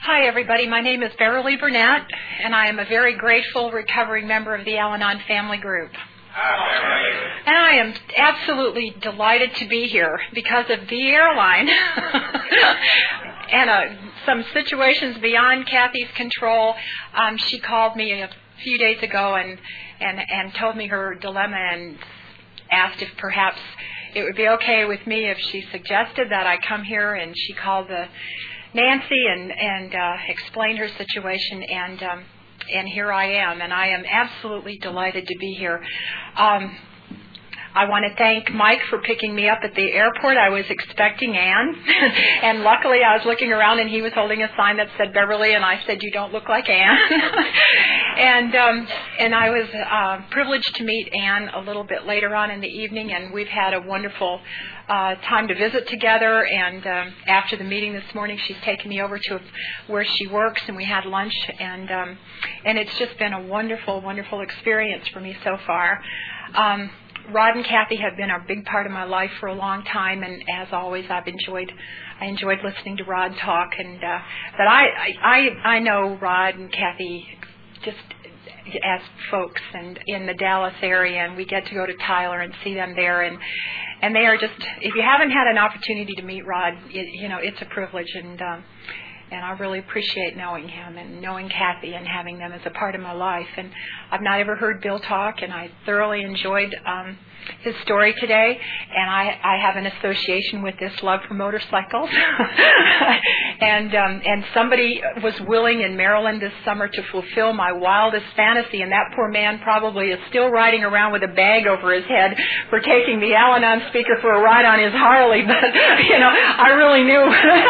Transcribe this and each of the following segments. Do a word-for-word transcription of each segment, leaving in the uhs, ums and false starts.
Hi, everybody. My name is Beverly Burnett, and I am a very grateful recovering member of the Al-Anon family group. And I am absolutely delighted to be here because of the airline and uh, some situations beyond Kathy's control. Um, she called me a few days ago and, and, and told me her dilemma and asked if perhaps it would be okay with me if she suggested that I come here, and she called the Nancy and, and uh, explained her situation, and um, and here I am, and I am absolutely delighted to be here. Um, I want to thank Mike for picking me up at the airport. I was expecting Ann, and luckily I was looking around and he was holding a sign that said Beverly, and I said, "You don't look like Ann." and um, and I was uh, privileged to meet Ann a little bit later on in the evening, and we've had a wonderful uh, time to visit together. And um, after the meeting this morning, she's taken me over to where she works, and we had lunch, and um, and it's just been a wonderful, wonderful experience for me so far. Um, Rod and Kathy have been a big part of my life for a long time, and as always, I've enjoyed I enjoyed listening to Rod talk. And uh, but I, I I know Rod and Kathy just as folks, and in the Dallas area, and we get to go to Tyler and see them there, and and they are just, if you haven't had an opportunity to meet Rod, it, you know it's a privilege, and um, and I really appreciate knowing him and knowing Kathy and having them as a part of my life. And I've not ever heard Bill talk, and I thoroughly enjoyed um, his story today. And I, I have an association with this love for motorcycles. and um, and somebody was willing in Maryland this summer to fulfill my wildest fantasy, and that poor man probably is still riding around with a bag over his head for taking the Al-Anon speaker for a ride on his Harley. But, you know, I really knew.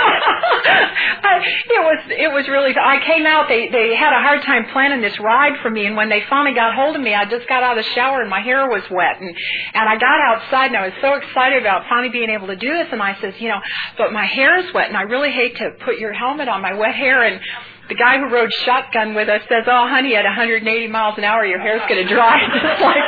It was it was really, I came out, they, they had a hard time planning this ride for me, and when they finally got hold of me, I just got out of the shower and my hair was wet, and, and I got outside and I was so excited about finally being able to do this, and I says, you know, but my hair is wet and I really hate to put your helmet on my wet hair. And the guy who rode shotgun with us says, "Oh, honey, at one hundred eighty miles an hour, your hair's going to dry," just like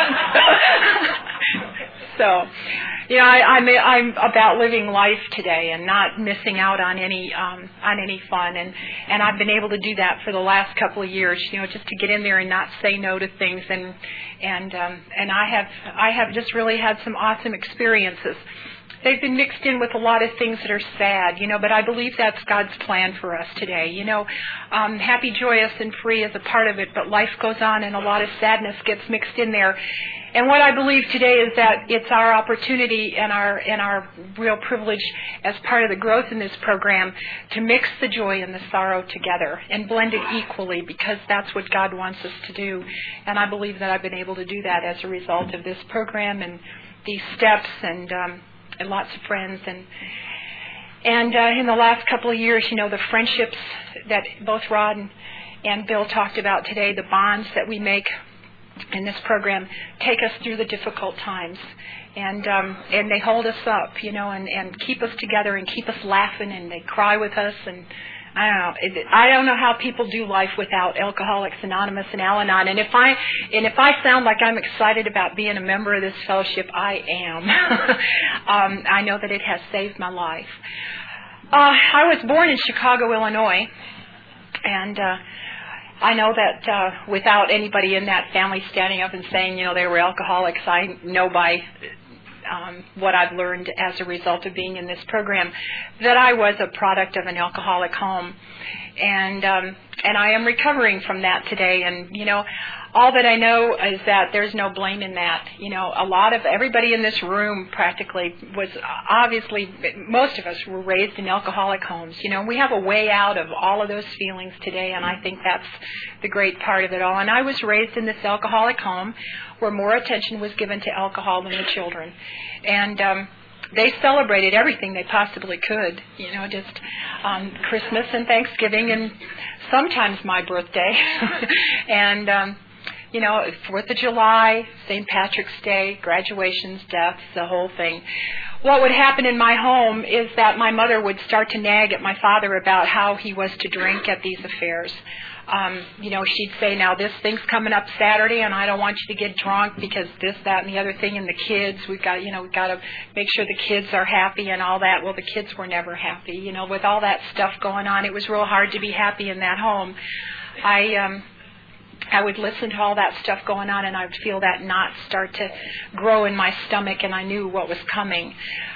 that. So, you know, I, I'm I'm about living life today and not missing out on any um, on any fun, and and I've been able to do that for the last couple of years. You know, just to get in there and not say no to things, and and um, and I have I have just really had some awesome experiences. They've been mixed in with a lot of things that are sad, you know, but I believe that's God's plan for us today. You know, um, happy, joyous, and free is a part of it, but life goes on and a lot of sadness gets mixed in there. And what I believe today is that it's our opportunity and our and our real privilege as part of the growth in this program to mix the joy and the sorrow together and blend it equally, because that's what God wants us to do. And I believe that I've been able to do that as a result of this program and these steps, and um, and lots of friends. And and uh, in the last couple of years, you know, the friendships that both Rod and, and Bill talked about today, the bonds that we make in this program take us through the difficult times, and um, and they hold us up, you know, and, and keep us together and keep us laughing, and they cry with us. And I don't know, it, I don't know how people do life without Alcoholics Anonymous and Al-Anon. And if I and if I sound like I'm excited about being a member of this fellowship, I am. um, I know that it has saved my life. Uh, I was born in Chicago, Illinois, and uh, I know that uh, without anybody in that family standing up and saying, you know, they were alcoholics, I know by um, what I've learned as a result of being in this program that I was a product of an alcoholic home. And um, and I am recovering from that today. And, you know, all that I know is that there's no blame in that. You know, a lot of everybody in this room practically was obviously, most of us were raised in alcoholic homes. You know, we have a way out of all of those feelings today, and I think that's the great part of it all. And I was raised in this alcoholic home where more attention was given to alcohol than the children. And um, they celebrated everything they possibly could, you know, just um, Christmas and Thanksgiving and sometimes my birthday. and, um, you know, fourth of July, Saint Patrick's Day, graduations, deaths, the whole thing. what would happen in my home is that my mother would start to nag at my father about how he was to drink at these affairs. Um, you know, she'd say, now this thing's coming up Saturday and I don't want you to get drunk because this, that, and the other thing, and the kids, we've got, you know, we've got to make sure the kids are happy and all that. Well, the kids were never happy. You know, with all that stuff going on, it was real hard to be happy in that home. I, um, I would listen to all that stuff going on and I would feel that knot start to grow in my stomach and I knew what was coming.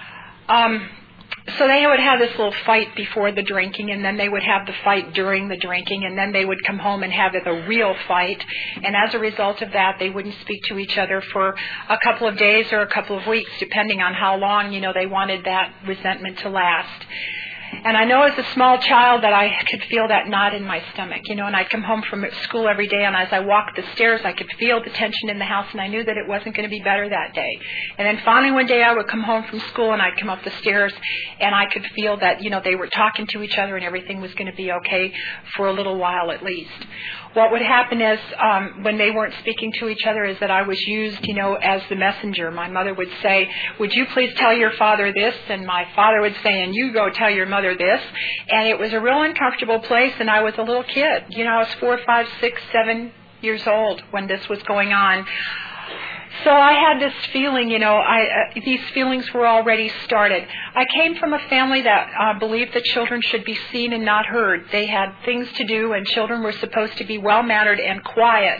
Um, So they would have this little fight before the drinking, and then they would have the fight during the drinking, and then they would come home and have a real fight. And as a result of that, they wouldn't speak to each other for a couple of days or a couple of weeks, depending on how long, you know, they wanted that resentment to last. And I know as a small child that I could feel that knot in my stomach, you know, and I'd come home from school every day, and as I walked the stairs, I could feel the tension in the house, and I knew that it wasn't going to be better that day. And then finally one day I would come home from school, and I'd come up the stairs, and I could feel that, you know, they were talking to each other, and everything was going to be okay for a little while at least. What would happen is, um, when they weren't speaking to each other, is that I was used, you know, as the messenger. My mother would say, would you please tell your father this? And my father would say, and you go tell your mother this. And it was a real uncomfortable place, and I was a little kid. You know, I was four, five, six, seven years old when this was going on. So I had this feeling, you know, I, uh, these feelings were already started. I came from a family that uh, believed that children should be seen and not heard. They had things to do, and children were supposed to be well-mannered and quiet.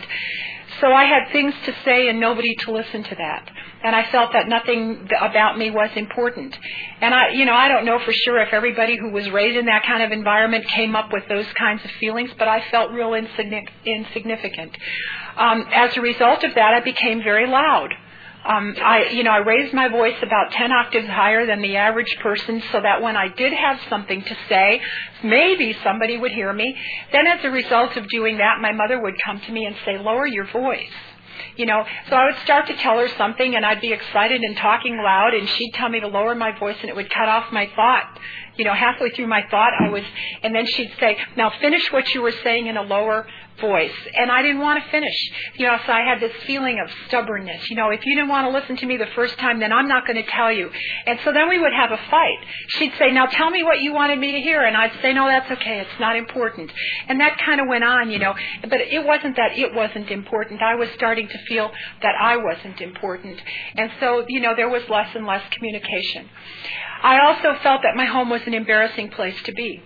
So I had things to say and nobody to listen to that. And I felt that nothing about me was important. And I, you know, I don't know for sure if everybody who was raised in that kind of environment came up with those kinds of feelings, but I felt real insignificant. Um, as a result of that, I became very loud. Um, I, you know, I raised my voice about ten octaves higher than the average person, so that when I did have something to say, maybe somebody would hear me. Then as a result of doing that, my mother would come to me and say, lower your voice. You know, so I would start to tell her something, and I'd be excited and talking loud, and she'd tell me to lower my voice, and it would cut off my thought. You know, halfway through my thought, I was, and then she'd say, now finish what you were saying in a lower voice. And I didn't want to finish. You know, so I had this feeling of stubbornness. You know, if you didn't want to listen to me the first time, then I'm not going to tell you. And so then we would have a fight. She'd say, now tell me what you wanted me to hear. And I'd say, no, that's okay. It's not important. And that kind of went on, you know. But it wasn't that it wasn't important. I was starting to feel that I wasn't important. And so, you know, there was less and less communication. I also felt that my home was an embarrassing place to be.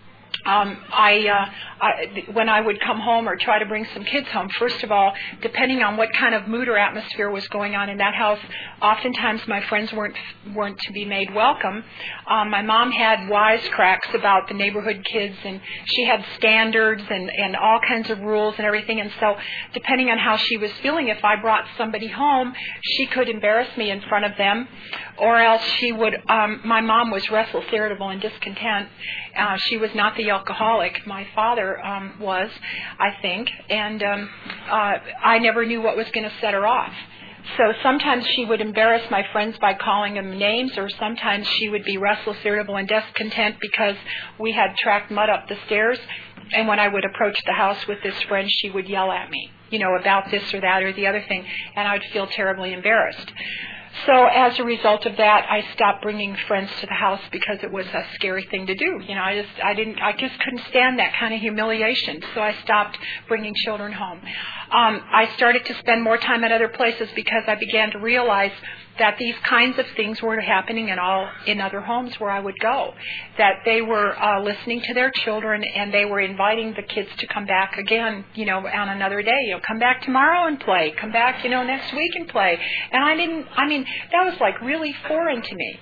Um, I, uh, I, when I would come home or try to bring some kids home, first of all, depending on what kind of mood or atmosphere was going on in that house, oftentimes my friends weren't weren't to be made welcome. Um, my mom had wisecracks about the neighborhood kids, and she had standards and, and all kinds of rules and everything. And so, depending on how she was feeling, if I brought somebody home, she could embarrass me in front of them, or else she would. Um, my mom was restless, irritable, and discontent. Uh, she was not the alcoholic. My father um, was, I think, and um, uh, I never knew what was going to set her off. So sometimes she would embarrass my friends by calling them names, or sometimes she would be restless, irritable, and discontent because we had tracked mud up the stairs. And when I would approach the house with this friend, she would yell at me, you know, about this or that or the other thing, and I would feel terribly embarrassed. So as a result of that, I stopped bringing friends to the house because it was a scary thing to do. You know, I just, I didn't, I just couldn't stand that kind of humiliation. So I stopped bringing children home. Um, I started to spend more time at other places because I began to realize that these kinds of things were happening in all in other homes where I would go. That they were uh, listening to their children, and they were inviting the kids to come back again, you know, on another day. You know, come back tomorrow and play. Come back, you know, next week and play. And I didn't. I mean, that was like really foreign to me.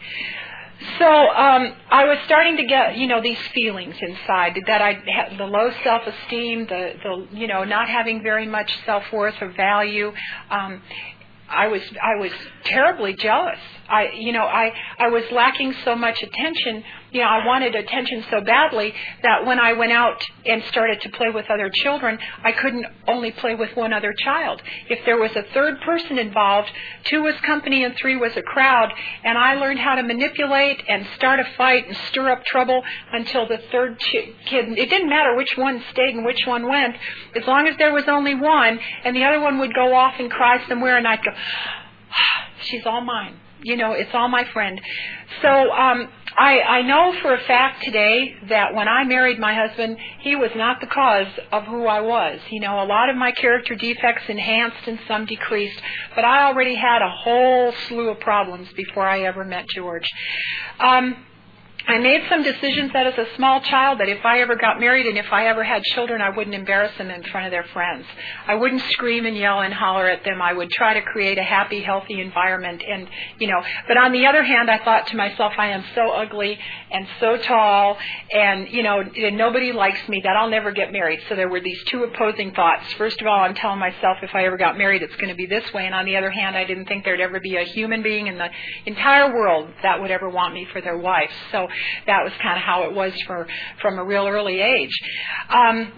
So um, I was starting to get, you know, these feelings inside that I had the low self-esteem, the the you know, not having very much self-worth or value. Um, I was I was terribly jealous. I you know I I was lacking so much attention. You know, I wanted attention so badly that when I went out and started to play with other children, I couldn't only play with one other child. If there was a third person involved, two was company and three was a crowd, and I learned how to manipulate and start a fight and stir up trouble until the third ch- kid, it didn't matter which one stayed and which one went, as long as there was only one, and the other one would go off and cry somewhere, and I'd go, she's all mine. you know, it's all my friend. So um, I, I know for a fact today that when I married my husband, he was not the cause of who I was. You know, a lot of my character defects enhanced and some decreased, but I already had a whole slew of problems before I ever met George. Um, I made some decisions that as a small child that if I ever got married and if I ever had children, I wouldn't embarrass them in front of their friends. I wouldn't scream and yell and holler at them. I would try to create a happy, healthy environment. And, you know, but on the other hand, I thought to myself, I am so ugly and so tall and, you know, and nobody likes me that I'll never get married. So there were these two opposing thoughts. First of all, I'm telling myself if I ever got married, it's going to be this way. And on the other hand, I didn't think there'd ever be a human being in the entire world that would ever want me for their wife. So that was kind of how it was for, from a real early age. Um,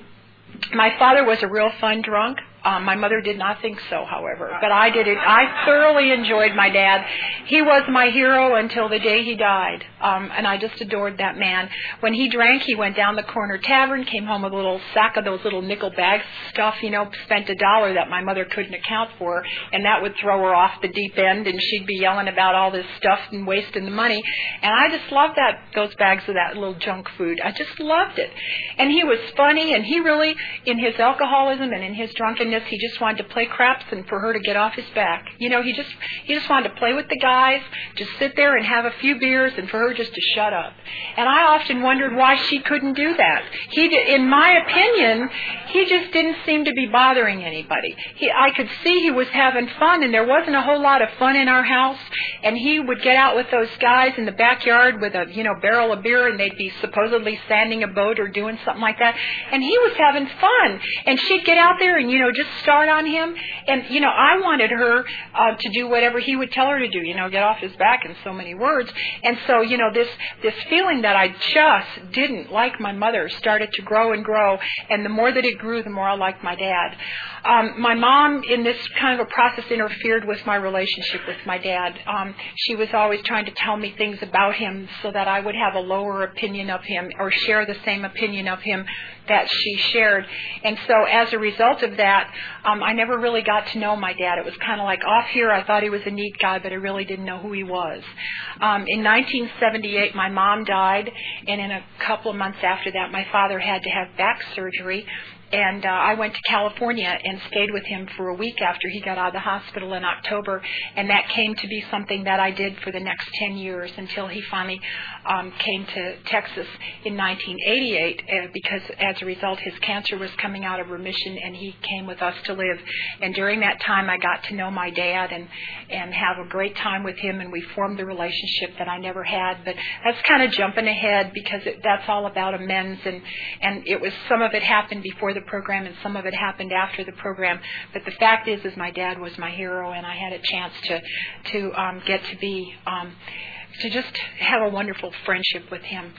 my father was a real fun drunk. Um, my mother did not think so, however, but I did it. I thoroughly enjoyed my dad. He was my hero until the day he died, um, and I just adored that man. When he drank, he went down the corner tavern, came home with a little sack of those little nickel bag stuff, you know, spent a dollar that my mother couldn't account for, and that would throw her off the deep end, and she'd be yelling about all this stuff and wasting the money. And I just loved that those bags of that little junk food. I just loved it. And he was funny, and he really, in his alcoholism and in his drunkenness, he just wanted to play craps and for her to get off his back. You know, he just he just wanted to play with the guys, just sit there and have a few beers and for her just to shut up. And I often wondered why she couldn't do that. He, in my opinion, he just didn't seem to be bothering anybody. He, I could see he was having fun, and there wasn't a whole lot of fun in our house. And he would get out with those guys in the backyard with a, you know, barrel of beer, and they'd be supposedly sanding a boat or doing something like that. And he was having fun. And she'd get out there and, you know, just start on him. And, you know, I wanted her uh, to do whatever he would tell her to do, you know, get off his back in so many words. And so, you know, this, this feeling that I just didn't like my mother started to grow and grow. And the more that it grew, the more I liked my dad. Um, my mom, in this kind of a process, interfered with my relationship with my dad. Um, she was always trying to tell me things about him so that I would have a lower opinion of him or share the same opinion of him that she shared. And so as a result of that, um, I never really got to know my dad. It was kind of like off here, I thought he was a neat guy, but I really didn't know who he was. Um, in nineteen seventy-eight, my mom died, and in a couple of months after that, my father had to have back surgery. And uh, I went to California and stayed with him for a week after he got out of the hospital in October. And that came to be something that I did for the next ten years until he finally um, came to Texas in nineteen eighty-eight uh, because as a result his cancer was coming out of remission and he came with us to live. And during that time I got to know my dad and, and have a great time with him, and we formed the relationship that I never had. But that's kind of jumping ahead because it, that's all about amends, and, and it was some of it happened before the program and some of it happened after the program, but the fact is is my dad was my hero, and I had a chance to to um, get to be um, to just have a wonderful friendship with him.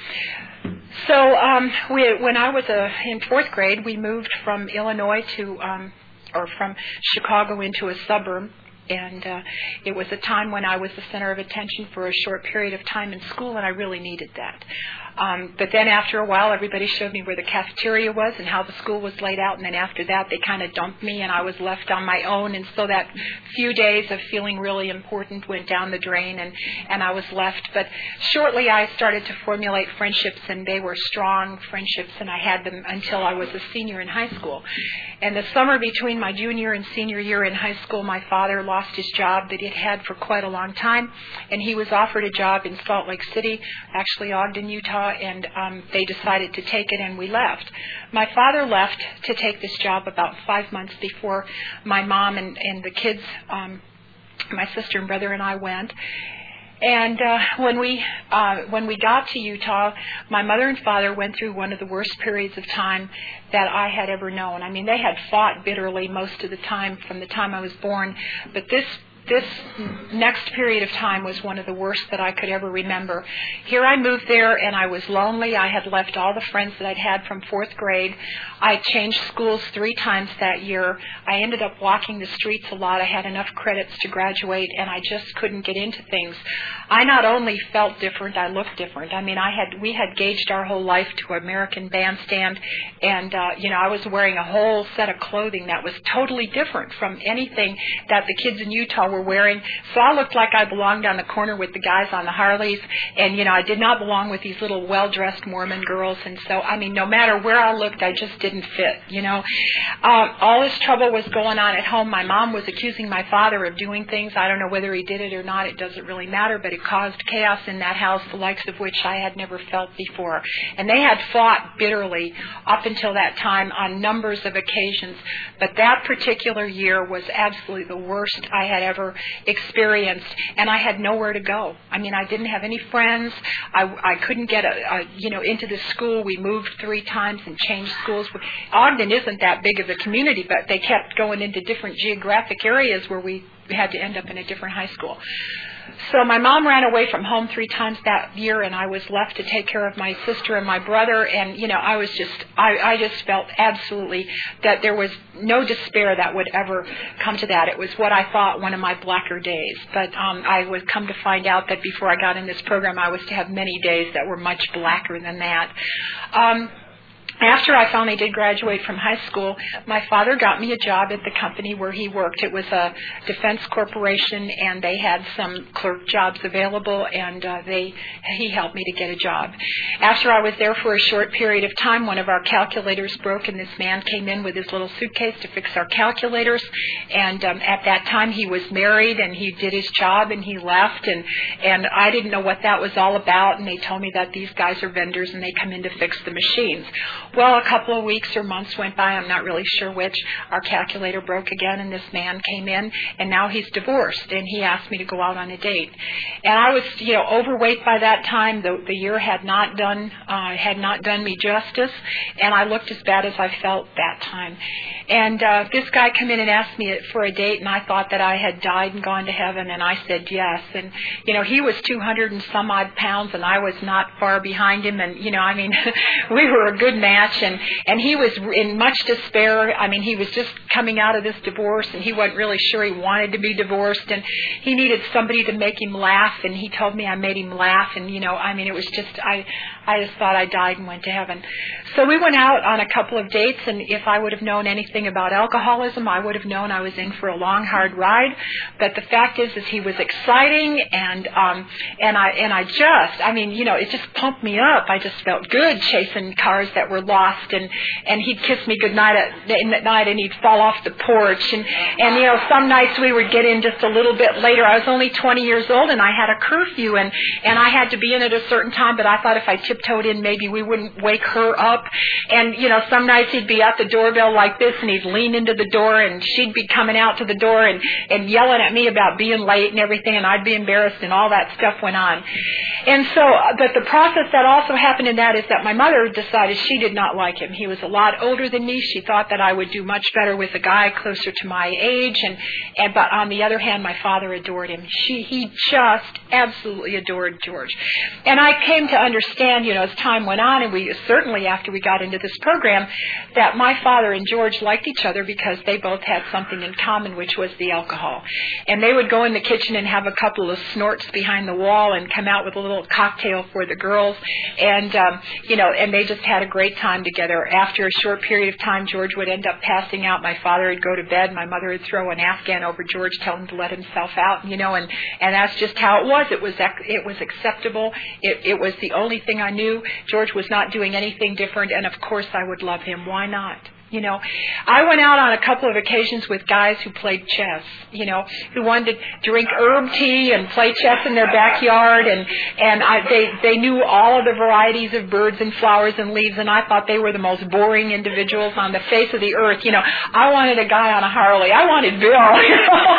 So um, we, when I was uh, in fourth grade, we moved from Illinois to um, or from Chicago into a suburb. And uh, it was a time when I was the center of attention for a short period of time in school, and I really needed that. Um, but then after a while, everybody showed me where the cafeteria was and how the school was laid out. And then after that, they kind of dumped me, and I was left on my own. And so that few days of feeling really important went down the drain, and, and I was left. But shortly, I started to formulate friendships, and they were strong friendships, and I had them until I was a senior in high school. And the summer between my junior and senior year in high school, my father lost his job that he'd had for quite a long time, and he was offered a job in Salt Lake City, actually Ogden, Utah, and um, they decided to take it, and we left. My father left to take this job about five months before my mom and, and the kids, um, my sister and brother and I went. And uh, when we uh, when we got to Utah, my mother and father went through one of the worst periods of time that I had ever known. I mean, they had fought bitterly most of the time from the time I was born, but this This next period of time was one of the worst that I could ever remember. Here I moved there, and I was lonely. I had left all the friends that I'd had from fourth grade. I changed schools three times that year. I ended up walking the streets a lot. I had enough credits to graduate, and I just couldn't get into things. I not only felt different, I looked different. I mean, I had we had gauged our whole life to American Bandstand, and uh, you know, I was wearing a whole set of clothing that was totally different from anything that the kids in Utah were wearing. So I looked like I belonged on the corner with the guys on the Harleys, and, you know, I did not belong with these little well-dressed Mormon girls. And so, I mean, no matter where I looked, I just didn't fit, you know. Um, all this trouble was going on at home. My mom was accusing my father of doing things. I don't know whether he did it or not. It doesn't really matter, but it caused chaos in that house, the likes of which I had never felt before. And they had fought bitterly up until that time on numbers of occasions. But that particular year was absolutely the worst I had ever experienced, and I had nowhere to go. I mean, I didn't have any friends. I, I couldn't get a, a, you know, into the school. We moved three times and changed schools. Ogden isn't that big of a community, but they kept going into different geographic areas where we had to end up in a different high school. So my mom ran away from home three times that year, and I was left to take care of my sister and my brother. And, you know, I was just, I, I just felt absolutely that there was no despair that would ever come to that. It was what I thought one of my blacker days. But um, I would come to find out that before I got in this program, I was to have many days that were much blacker than that. Um, After I finally did graduate from high school, my father got me a job at the company where he worked. It was a defense corporation, and they had some clerk jobs available, and uh, they he helped me to get a job. After I was there for a short period of time, one of our calculators broke, and this man came in with his little suitcase to fix our calculators. And um, at that time, he was married, and he did his job, and he left, and, and I didn't know what that was all about, and they told me that these guys are vendors, and they come in to fix the machines. Well, a couple of weeks or months went by, I'm not really sure which. Our calculator broke again, and this man came in, and now he's divorced, and he asked me to go out on a date. And I was, you know, overweight by that time. The, the year had not done uh, had not done me justice, and I looked as bad as I felt that time. And uh, this guy came in and asked me for a date, and I thought that I had died and gone to heaven, and I said yes. And, you know, he was two hundred and some odd pounds, and I was not far behind him, and, you know, I mean, we were a good match. And, and he was in much despair. I mean, he was just coming out of this divorce, and he wasn't really sure he wanted to be divorced, and he needed somebody to make him laugh, and he told me I made him laugh, and, you know, I mean, it was just, I, I just thought I died and went to heaven. So we went out on a couple of dates, and if I would have known anything about alcoholism, I would have known I was in for a long, hard ride. But the fact is, is he was exciting, and um, and I and I just, I mean, you know, it just pumped me up. I just felt good chasing cars that were lost, and and he'd kiss me goodnight at, at night, and he'd fall off the porch, and and you know, some nights we would get in just a little bit later. I was only twenty years old, and I had a curfew, and and I had to be in at a certain time. But I thought if I tiptoed in, maybe we wouldn't wake her up. And you know, some nights he'd be at the doorbell like this, and he'd lean into the door, and she'd be coming out to the door and and yelling at me about being late and everything, and I'd be embarrassed, and all that stuff went on. And so, but the process that also happened in that is that my mother decided she did not like him. He was a lot older than me. She thought that I would do much better with a guy closer to my age, and, and but on the other hand, my father adored him. She, he just absolutely adored George. And I came to understand, you know, as time went on, and we certainly after we got into this program, that my father and George liked each other because they both had something in common, which was the alcohol. And they would go in the kitchen and have a couple of snorts behind the wall and come out with a little cocktail for the girls, and um, you know, and they just had a great time together. After a short period of time, George would end up passing out. My father would go to bed. My mother would throw an Afghan over George, tell him to let himself out, you know, and, and that's just how it was. It was it was acceptable. It, it was the only thing I knew. George was not doing anything different, and of course I would love him. Why not? You know, I went out on a couple of occasions with guys who played chess, you know, who wanted to drink herb tea and play chess in their backyard, and and I, they they knew all of the varieties of birds and flowers and leaves, and I thought they were the most boring individuals on the face of the earth. You know, I wanted a guy on a Harley. I wanted Bill. You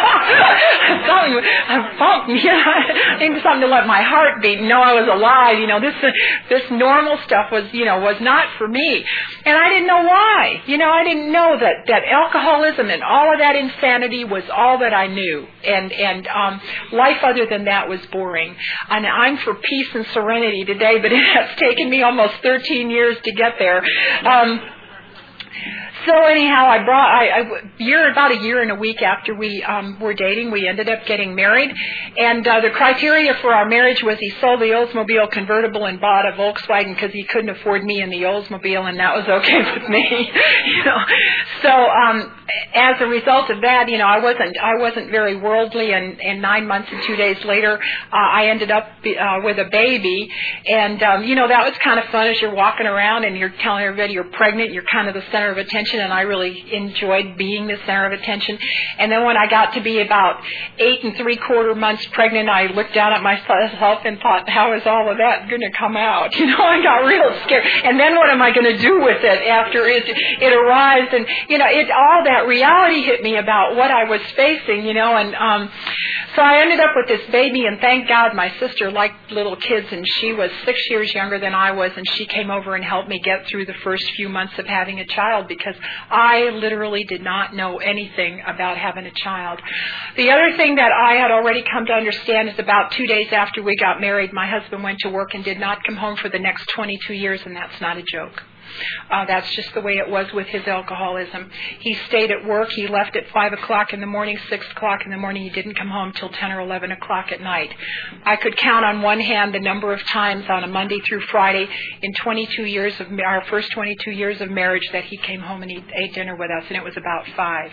know? something, something, you know, I needed something to let my heart beat and know I was alive. You know, this this normal stuff was, you know, was not for me, and I didn't know why. You know. I didn't know that, that alcoholism and all of that insanity was all that I knew. And, and um, life other than that was boring. And I'm for peace and serenity today, but it has taken me almost thirteen years to get there. Um, So anyhow, I brought, I, I, year, about a year and a week after we um, were dating, we ended up getting married. And uh, the criteria for our marriage was he sold the Oldsmobile convertible and bought a Volkswagen because he couldn't afford me in the Oldsmobile, and that was okay with me. you know. So um, as a result of that, you know, I wasn't, I wasn't very worldly, and, and nine months and two days later, uh, I ended up uh, with a baby. And, um, you know, that was kind of fun as you're walking around and you're telling everybody you're pregnant, you're kind of the center of attention, and I really enjoyed being the center of attention. And then when I got to be about eight and three quarter months pregnant, I looked down at myself and thought, how is all of that going to come out? You know, I got real scared. And then what am I going to do with it after it, it arrives? And, you know, it, all that reality hit me about what I was facing, you know, and um, so I ended up with this baby, and thank God my sister liked little kids, and she was six years younger than I was, and she came over and helped me get through the first few months of having a child, because I literally did not know anything about having a child. The other thing that I had already come to understand is about two days after we got married, my husband went to work and did not come home for the next twenty-two years, and that's not a joke. Uh, that's just the way it was with his alcoholism. He stayed at work. He left at five o'clock in the morning, six o'clock in the morning. He didn't come home till ten or eleven o'clock at night. I could count on one hand the number of times on a Monday through Friday in twenty-two years of our first twenty-two years of marriage that he came home and he ate dinner with us, and it was about five.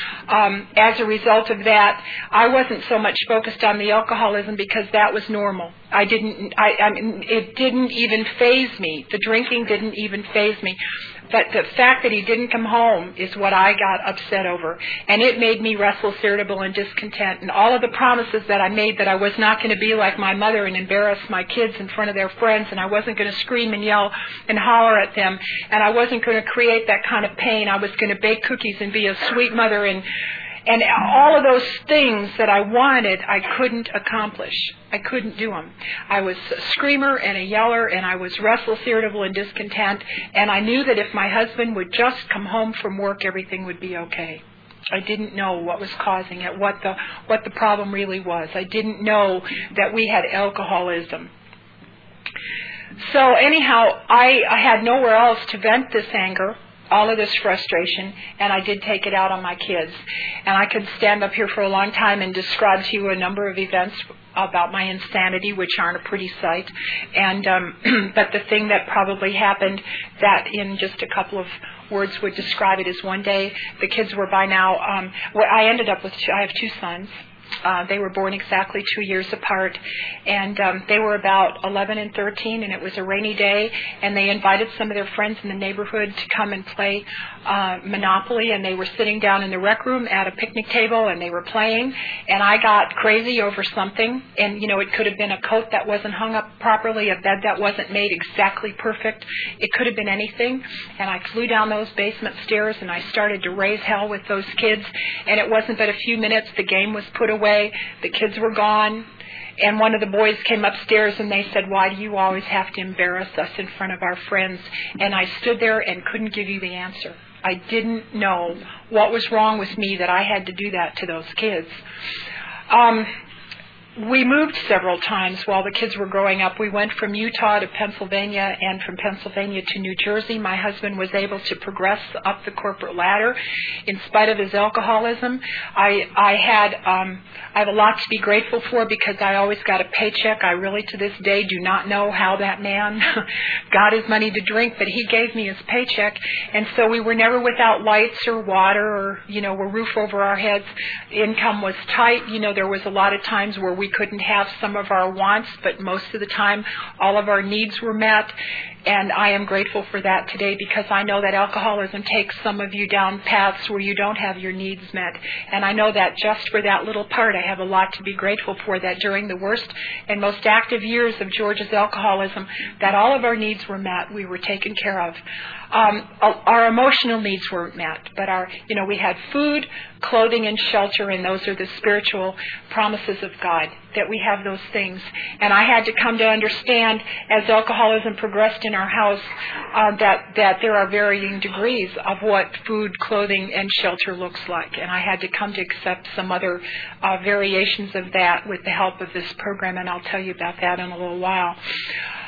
Um, as a result of that, I wasn't so much focused on the alcoholism because that was normal. I didn't. I, I mean, it didn't even faze me. The drinking didn't even faze me. But the fact that he didn't come home is what I got upset over. And it made me restless, irritable, and discontent. And all of the promises that I made that I was not going to be like my mother and embarrass my kids in front of their friends, and I wasn't going to scream and yell and holler at them, and I wasn't going to create that kind of pain. I was going to bake cookies and be a sweet mother, and And all of those things that I wanted, I couldn't accomplish. I couldn't do them. I was a screamer and a yeller, and I was restless, irritable, and discontent. And I knew that if my husband would just come home from work, everything would be okay. I didn't know what was causing it, what the what the problem really was. I didn't know that we had alcoholism. So anyhow, I, I had nowhere else to vent this anger, all of this frustration, and I did take it out on my kids. And I could stand up here for a long time and describe to you a number of events about my insanity, which aren't a pretty sight. And um, but the thing that probably happened that in just a couple of words would describe it is one day the kids were by now, um, well, I ended up with, two, I have two sons. Uh, they were born exactly two years apart, and um, they were about eleven and thirteen, and it was a rainy day, and they invited some of their friends in the neighborhood to come and play uh, Monopoly, and they were sitting down in the rec room at a picnic table, and they were playing, and I got crazy over something, and, you know, it could have been a coat that wasn't hung up properly, a bed that wasn't made exactly perfect. It could have been anything, and I flew down those basement stairs, and I started to raise hell with those kids, and it wasn't but a few minutes. The game was put away. The kids were gone, and one of the boys came upstairs and they said, "Why do you always have to embarrass us in front of our friends?" And I stood there and couldn't give you the answer. I didn't know what was wrong with me that I had to do that to those kids. Um, we moved several times while the kids were growing up. We went from Utah to Pennsylvania and from Pennsylvania to New Jersey. My husband was able to progress up the corporate ladder in spite of his alcoholism. I I had um, I have a lot to be grateful for because I always got a paycheck. I really to this day do not know how that man got his money to drink, but he gave me his paycheck, and so we were never without lights or water or, you know, a roof over our heads. Income was tight. You know, there was a lot of times where we couldn't have some of our wants, but most of the time all of our needs were met, and I am grateful for that today because I know that alcoholism takes some of you down paths where you don't have your needs met, and I know that just for that little part I have a lot to be grateful for, that during the worst and most active years of George's alcoholism that all of our needs were met, we were taken care of. Um, our emotional needs weren't met, but our, you know, we had food, clothing, and shelter, and those are the spiritual promises of God, that we have those things. And I had to come to understand, as alcoholism progressed in our house, uh, that, that there are varying degrees of what food, clothing, and shelter looks like. And I had to come to accept some other uh, variations of that with the help of this program, and I'll tell you about that in a little while.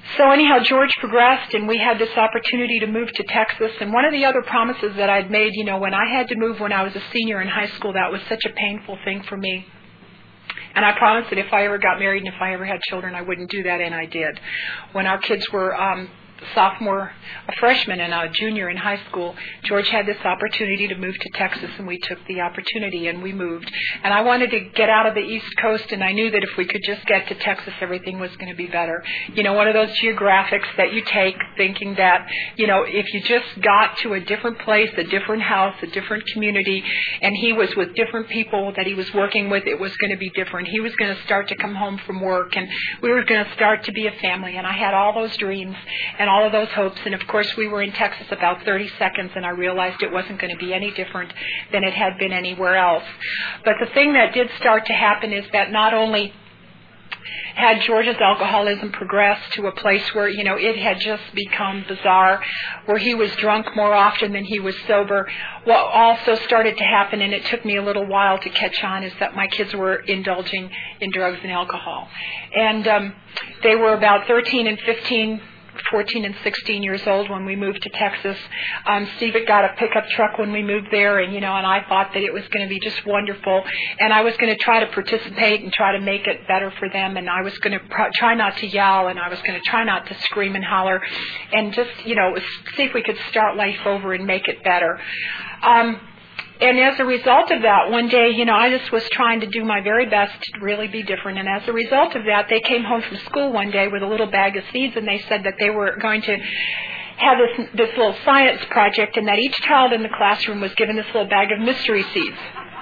So anyhow, George progressed, and we had this opportunity to move to Texas. And one of the other promises that I'd made, you know, when I had to move when I was a senior in high school, that was such a painful thing for me. And I promised that if I ever got married and if I ever had children, I wouldn't do that, and I did. When our kids were um, sophomore, a freshman, and a junior in high school, George had this opportunity to move to Texas, and we took the opportunity, and we moved. And I wanted to get out of the East Coast, and I knew that if we could just get to Texas, everything was going to be better. You know, one of those geographics that you take thinking that, you know, if you just got to a different place, a different house, a different community, and he was with different people that he was working with, it was going to be different. He was going to start to come home from work, and we were going to start to be a family, and I had all those dreams and all of those hopes. And of course, we were in Texas about thirty seconds, and I realized it wasn't going to be any different than it had been anywhere else. But the thing that did start to happen is that not only had George's alcoholism progressed to a place where, you know, it had just become bizarre, where he was drunk more often than he was sober. What also started to happen, and it took me a little while to catch on, is that my kids were indulging in drugs and alcohol. And um, they were about thirteen and fifteen, fourteen and sixteen years old when we moved to Texas. Um, Steve had got a pickup truck when we moved there, and you know, and I thought that it was going to be just wonderful, and I was going to try to participate and try to make it better for them, and I was going to pr- try not to yell, and I was going to try not to scream and holler, and just, you know, see if we could start life over and make it better. Um, And as a result of that, one day, you know, I just was trying to do my very best to really be different. And as a result of that, they came home from school one day with a little bag of seeds, and they said that they were going to have this this little science project, and that each child in the classroom was given this little bag of mystery seeds.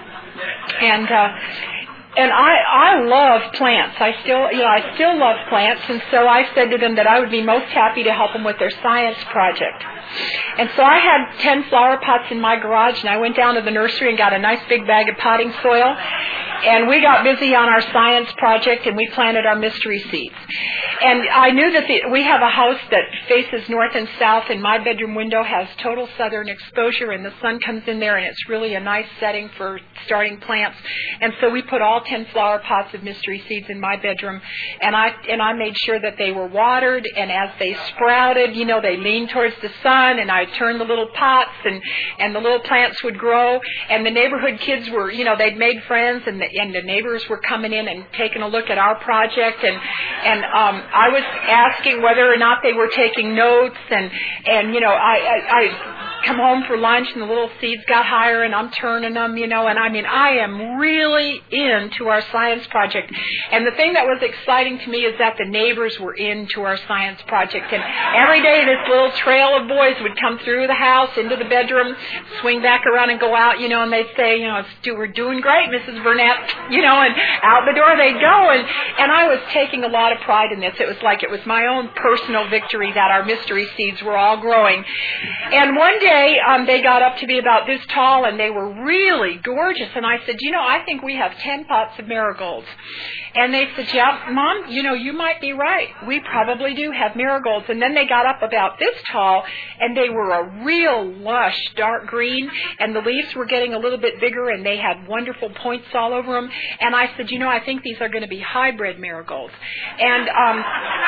And uh, and I I love plants. I still you know I still love plants, and so I said to them that I would be most happy to help them with their science project. And so I had ten flower pots in my garage, and I went down to the nursery and got a nice big bag of potting soil. And we got busy on our science project, and we planted our mystery seeds. And I knew that the, we have a house that faces north and south, and my bedroom window has total southern exposure, and the sun comes in there, and it's really a nice setting for starting plants. And so we put all ten flower pots of mystery seeds in my bedroom, and I and I made sure that they were watered, and as they sprouted, you know, they leaned towards the sun, and I turned the little pots, and, and the little plants would grow, and the neighborhood kids were, you know, they'd made friends, and the, and the neighbors were coming in and taking a look at our project, and, and um, I was asking whether or not they were taking notes, and, and you know, I, I, I come home for lunch, and the little seeds got higher, and I'm turning them, you know, and I mean, I am really into our science project. And the thing that was exciting to me is that the neighbors were into our science project, and every day this little trail of boys would come through the house, into the bedroom, swing back around and go out, you know, and they'd say, you know, we're doing great, Missus Burnett, you know, and out the door they'd go. And, and I was taking a lot of pride in this. It was like it was my own personal victory that our mystery seeds were all growing. And one day um, they got up to be about this tall, and they were really gorgeous. And I said, you know, I think we have ten pots of marigolds. And they said, yeah, Mom, you know, you might be right. We probably do have marigolds. And then they got up about this tall, and they were a real lush dark green, and the leaves were getting a little bit bigger, and they had wonderful points all over them. And I said, you know, I think these are going to be hybrid marigolds. And um,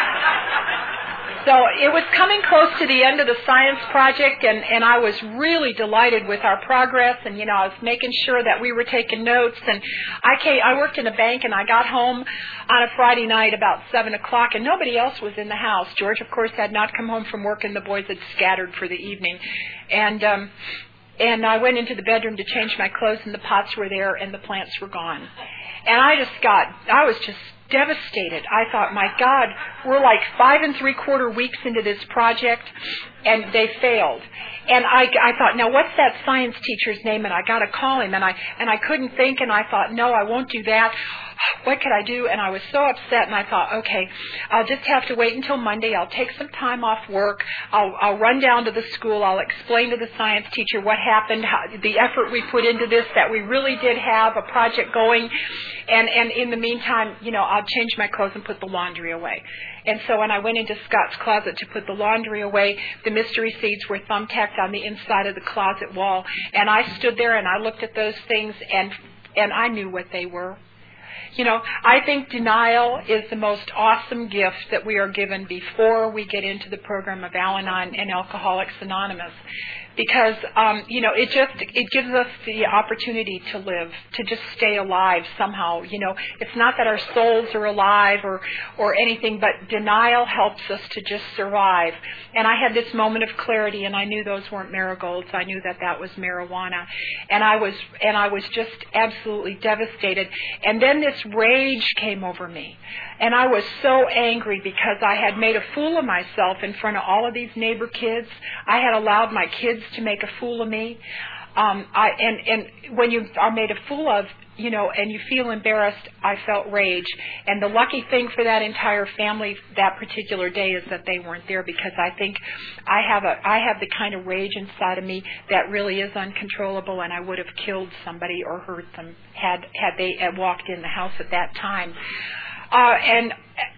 so it was coming close to the end of the science project, and, and I was really delighted with our progress, and, you know, I was making sure that we were taking notes. And I came, I worked in a bank, and I got home on a Friday night about seven o'clock, and nobody else was in the house. George, of course, had not come home from work, and the boys had scattered for the evening. And um, and I went into the bedroom to change my clothes, and the pots were there, and the plants were gone. And I just got, I was just devastated. I thought, my God, we're like five and three quarter weeks into this project, and they failed. And I, I thought, now what's that science teacher's name? And I got to call him, and I and I couldn't think, and I thought, no, I won't do that. What could I do? And I was so upset, and I thought, okay, I'll just have to wait until Monday. I'll take some time off work. I'll, I'll run down to the school. I'll explain to the science teacher what happened, how, the effort we put into this, that we really did have a project going. And, and in the meantime, you know, I'll change my clothes and put the laundry away. And so when I went into Scott's closet to put the laundry away, the mystery seeds were thumbtacked on the inside of the closet wall. And I stood there and I looked at those things, and and I knew what they were. You know, I think denial is the most awesome gift that we are given before we get into the program of Al-Anon and Alcoholics Anonymous. Because, um, you know, it just, it gives us the opportunity to live, to just stay alive somehow. You know, it's not that our souls are alive or, or anything, but denial helps us to just survive. And I had this moment of clarity, and I knew those weren't marigolds. I knew that that was marijuana. And I was, and I was just absolutely devastated. And then this rage came over me. And I was so angry because I had made a fool of myself in front of all of these neighbor kids. I had allowed my kids to make a fool of me. Um, I, and, and when you are made a fool of, you know, and you feel embarrassed, I felt rage. And the lucky thing for that entire family that particular day is that they weren't there, because I think I have a I have the kind of rage inside of me that really is uncontrollable, and I would have killed somebody or hurt them had had they had walked in the house at that time. Uh, and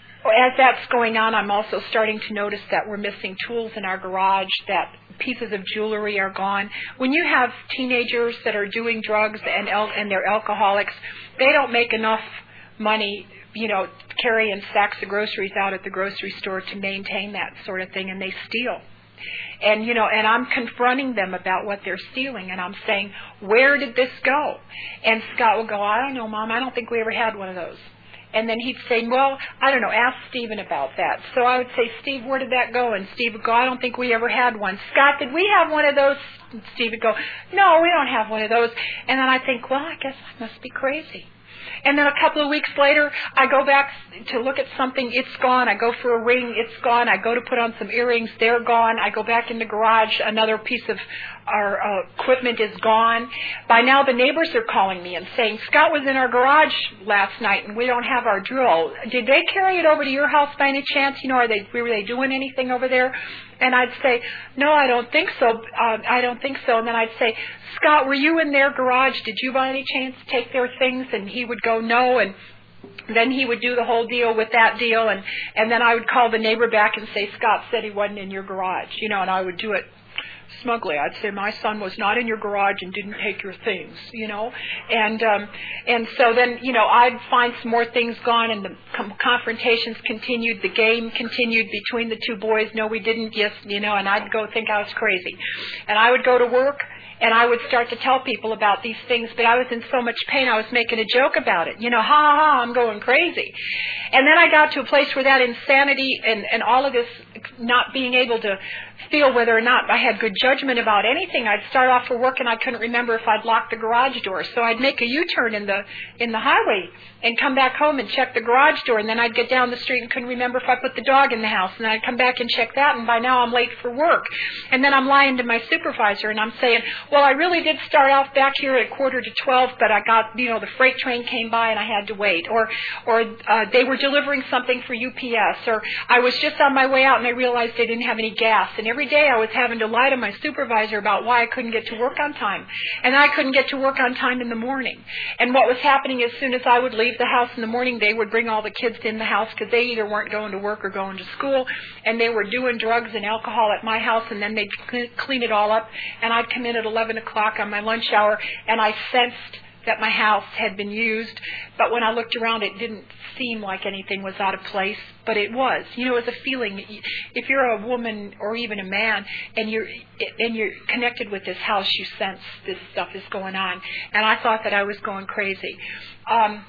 as that's going on, I'm also starting to notice that we're missing tools in our garage, that pieces of jewelry are gone. When you have teenagers that are doing drugs and el- and they're alcoholics, they don't make enough money, you know, carrying sacks of groceries out at the grocery store to maintain that sort of thing, and they steal. And, you know, and I'm confronting them about what they're stealing, and I'm saying, where did this go? And Scott will go, I don't know, Mom, I don't think we ever had one of those. And then he'd say, well, I don't know, ask Stephen about that. So I would say, Steve, where did that go? And Steve would go, I don't think we ever had one. Scott, did we have one of those? And Steve would go, no, we don't have one of those. And then I think, well, I guess I must be crazy. And then a couple of weeks later, I go back to look at something, it's gone. I go for a ring, it's gone. I go to put on some earrings, they're gone. I go back in the garage, another piece of our uh, equipment is gone. By now, the neighbors are calling me and saying, Scott was in our garage last night and we don't have our drill. Did they carry it over to your house by any chance? You know, are they were they doing anything over there? And I'd say, no, I don't think so. Uh, I don't think so. And then I'd say, Scott, were you in their garage? Did you by any chance take their things? And he would go, no. And then he would do the whole deal with that deal. And, and then I would call the neighbor back and say, Scott said he wasn't in your garage. You know, and I would do it smugly. I'd say, my son was not in your garage and didn't take your things, you know. And um, and so then, you know, I'd find some more things gone, and the com- confrontations continued. The game continued between the two boys. No, we didn't. Yes, you know, and I'd go think I was crazy. And I would go to work, and I would start to tell people about these things, but I was in so much pain, I was making a joke about it. You know, ha, ha, ha, I'm going crazy. And then I got to a place where that insanity and, and all of this not being able to feel whether or not I had good judgment about anything. I'd start off for work and I couldn't remember if I'd locked the garage door. So I'd make a U-turn in the in the highway and come back home and check the garage door. And then I'd get down the street and couldn't remember if I put the dog in the house. And then I'd come back and check that, and by now I'm late for work. And then I'm lying to my supervisor and I'm saying, well, I really did start off back here at quarter to twelve, but I got, you know, the freight train came by and I had to wait. Or or uh, they were delivering something for U P S. Or I was just on my way out and I realized they didn't have any gas. And every day I was having to lie to my supervisor about why I couldn't get to work on time. And I couldn't get to work on time in the morning. And what was happening, as soon as I would leave the house in the morning, they would bring all the kids in the house because they either weren't going to work or going to school. And they were doing drugs and alcohol at my house, and then they'd clean it all up. And I'd come in at eleven o'clock on my lunch hour, and I sensed that my house had been used, but when I looked around, it didn't seem like anything was out of place, but it was. You know, it was a feeling. If you're a woman or even a man, and you're and you're connected with this house, you sense this stuff is going on. And I thought that I was going crazy. Um,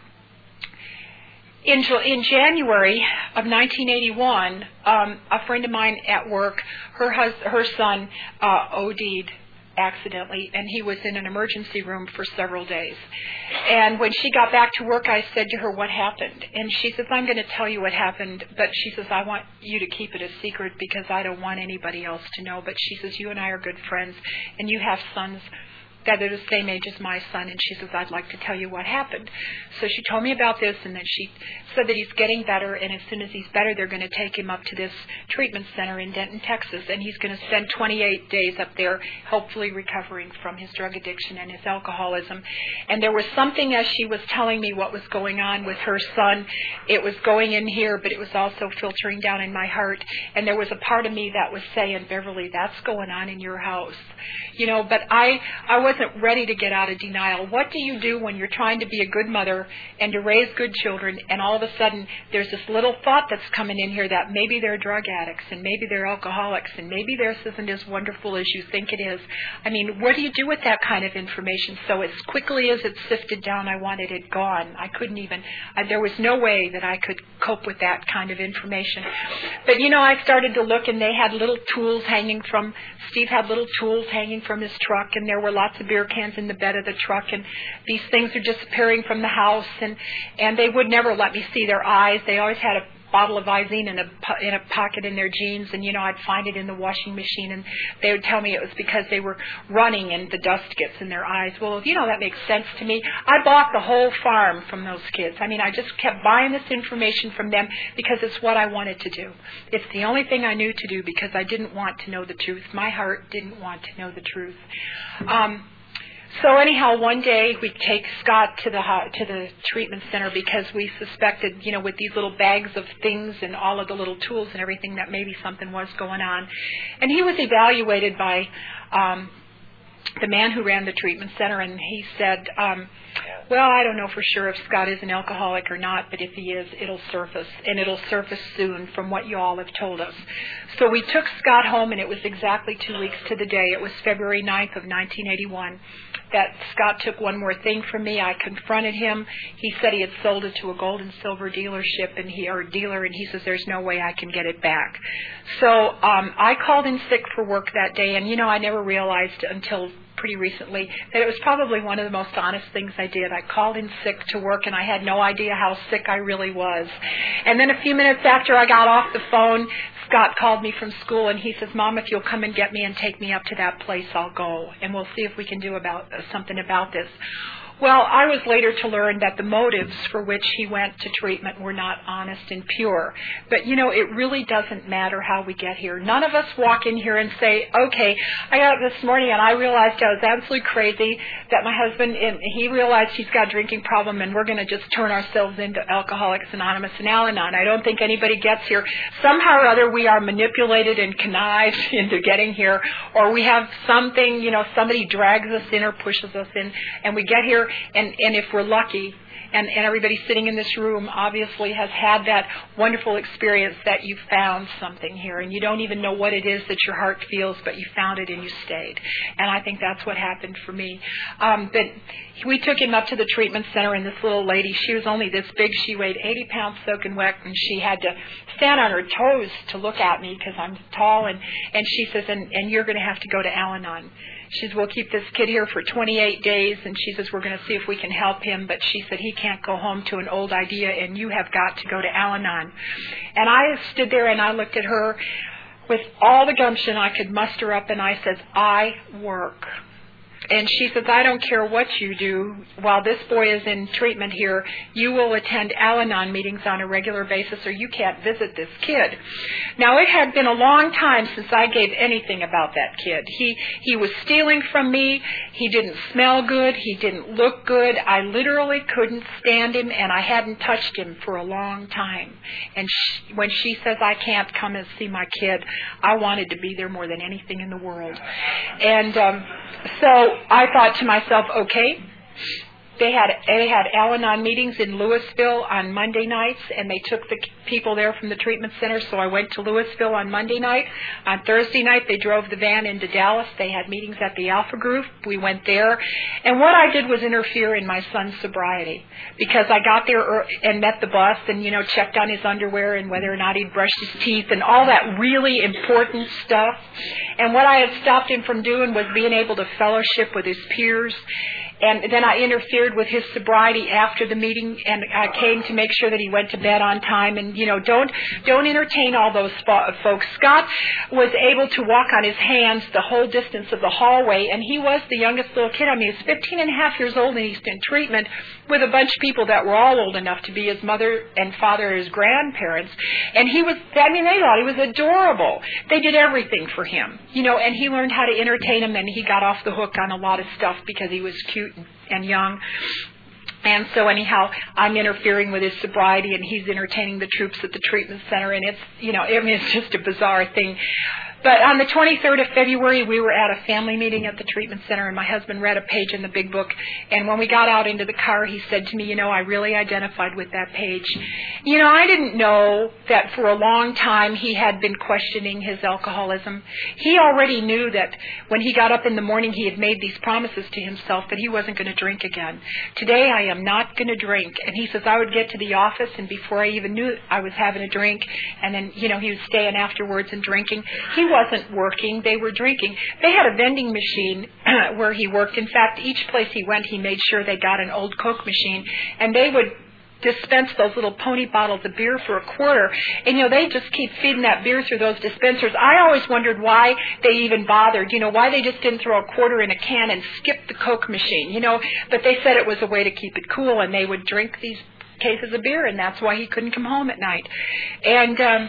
in in January of nineteen eighty-one, um, a friend of mine at work, her hus- her son uh, O D'd accidentally, and he was in an emergency room for several days. And when she got back to work, I said to her, what happened? And she says, I'm going to tell you what happened, but she says, I want you to keep it a secret because I don't want anybody else to know. But she says, you and I are good friends, and you have sons that are the same age as my son, and she says, I'd like to tell you what happened. So she told me about this, and then she said that he's getting better, and as soon as he's better, they're going to take him up to this treatment center in Denton, Texas, and he's going to spend twenty-eight days up there, hopefully recovering from his drug addiction and his alcoholism. And there was something, as she was telling me what was going on with her son, it was going in here, but it was also filtering down in my heart, and there was a part of me that was saying, Beverly, that's going on in your house. You know, but I, I was wasn't ready to get out of denial. What do you do when you're trying to be a good mother and to raise good children, and all of a sudden there's this little thought that's coming in here that maybe they're drug addicts and maybe they're alcoholics and maybe theirs isn't as wonderful as you think it is. I mean, what do you do with that kind of information? So as quickly as it sifted down, I wanted it gone. I couldn't even, I, there was no way that I could cope with that kind of information. But, you know, I started to look, and they had little tools hanging from, Steve had little tools hanging from his truck, and there were lots of beer cans in the bed of the truck, and these things are disappearing from the house, and, and they would never let me see their eyes. They always had a bottle of Visine in a in a pocket in their jeans, and you know I'd find it in the washing machine, and they would tell me it was because they were running and the dust gets in their eyes. Well, you know, that makes sense to me. I bought the whole farm from those kids. I mean, I just kept buying this information from them because it's what I wanted to do. It's the only thing I knew to do because I didn't want to know the truth. My heart didn't want to know the truth. Um, So anyhow, one day we take Scott to the to the treatment center because we suspected, you know, with these little bags of things and all of the little tools and everything, that maybe something was going on. And he was evaluated by um, the man who ran the treatment center, and he said, um, well, I don't know for sure if Scott is an alcoholic or not, but if he is, it'll surface, and it'll surface soon from what you all have told us. So we took Scott home, and it was exactly two weeks to the day. It was February ninth of nineteen eighty-one. That Scott took one more thing from me. I confronted him. He said he had sold it to a gold and silver dealership and he or dealer, and he says there's no way I can get it back. So um, I called in sick for work that day, and you know I never realized until pretty recently that it was probably one of the most honest things I did. I called in sick to work, and I had no idea how sick I really was. And then a few minutes after I got off the phone, Scott called me from school, and he says, Mom, if you'll come and get me and take me up to that place, I'll go, and we'll see if we can do about uh, something about this. Well, I was later to learn that the motives for which he went to treatment were not honest and pure. But, you know, it really doesn't matter how we get here. None of us walk in here and say, okay, I got up this morning and I realized I was absolutely crazy, that my husband, and he realized he's got a drinking problem, and we're going to just turn ourselves into Alcoholics Anonymous and Al-Anon. I don't think anybody gets here. Somehow or other we are manipulated and connived into getting here, or we have something, you know, somebody drags us in or pushes us in, and we get here. And, and if we're lucky, and, and everybody sitting in this room obviously has had that wonderful experience that you found something here, and you don't even know what it is that your heart feels, but you found it and you stayed. And I think that's what happened for me. Um, but we took him up to the treatment center, and this little lady, she was only this big. She weighed eighty pounds soaking wet, and she had to stand on her toes to look at me because I'm tall. And, and she says, and, and you're going to have to go to Al-Anon. She says, we'll keep this kid here for twenty-eight days, and she says, we're going to see if we can help him, but she said, he can't go home to an old idea, and you have got to go to Al-Anon. And I stood there, and I looked at her with all the gumption I could muster up, and I said, I work. And she says, I don't care what you do. While this boy is in treatment here, you will attend Al-Anon meetings on a regular basis, or you can't visit this kid. Now, it had been a long time since I gave anything about that kid. He he was stealing from me. He didn't smell good. He didn't look good. I literally couldn't stand him, and I hadn't touched him for a long time. And she, when she says, I can't come and see my kid, I wanted to be there more than anything in the world. And um, so I thought to myself, okay, they had they had Al-Anon meetings in Louisville on Monday nights, and they took the people there from the treatment center, so I went to Louisville on Monday night. On Thursday night, they drove the van into Dallas. They had meetings at the Alpha Group. We went there, and what I did was interfere in my son's sobriety, because I got there and met the bus and, you know, checked on his underwear and whether or not he'd brushed his teeth and all that really important stuff. And what I had stopped him from doing was being able to fellowship with his peers. And then I interfered with his sobriety after the meeting, and I came to make sure that he went to bed on time. And, you know, don't don't entertain all those folks. Scott was able to walk on his hands the whole distance of the hallway, and he was the youngest little kid. I mean, he was fifteen and a half years old, and he's in treatment with a bunch of people that were all old enough to be his mother and father, his grandparents. And he was, I mean, they thought he was adorable. They did everything for him, you know, and he learned how to entertain them, and he got off the hook on a lot of stuff because he was cute and young. And so anyhow, I'm interfering with his sobriety, and he's entertaining the troops at the treatment center, and it's, you know, I mean, it's just a bizarre thing. But on the twenty-third of February, we were at a family meeting at the treatment center, and my husband read a page in the big book. And when we got out into the car, he said to me, you know, I really identified with that page. You know, I didn't know that for a long time he had been questioning his alcoholism. He already knew that when he got up in the morning, he had made these promises to himself that he wasn't going to drink again. Today, I am not going to drink. And he says I would get to the office, and before I even knew it, I was having a drink. And then, you know, he was staying afterwards and drinking. He wasn't working. They were drinking. They had a vending machine where he worked. In fact, each place he went, he made sure they got an old Coke machine, and they would dispense those little pony bottles of beer for a quarter. And, you know, they just keep feeding that beer through those dispensers. I always wondered why they even bothered, you know, why they just didn't throw a quarter in a can and skip the Coke machine, you know. But they said it was a way to keep it cool, and they would drink these cases of beer, and that's why he couldn't come home at night. And um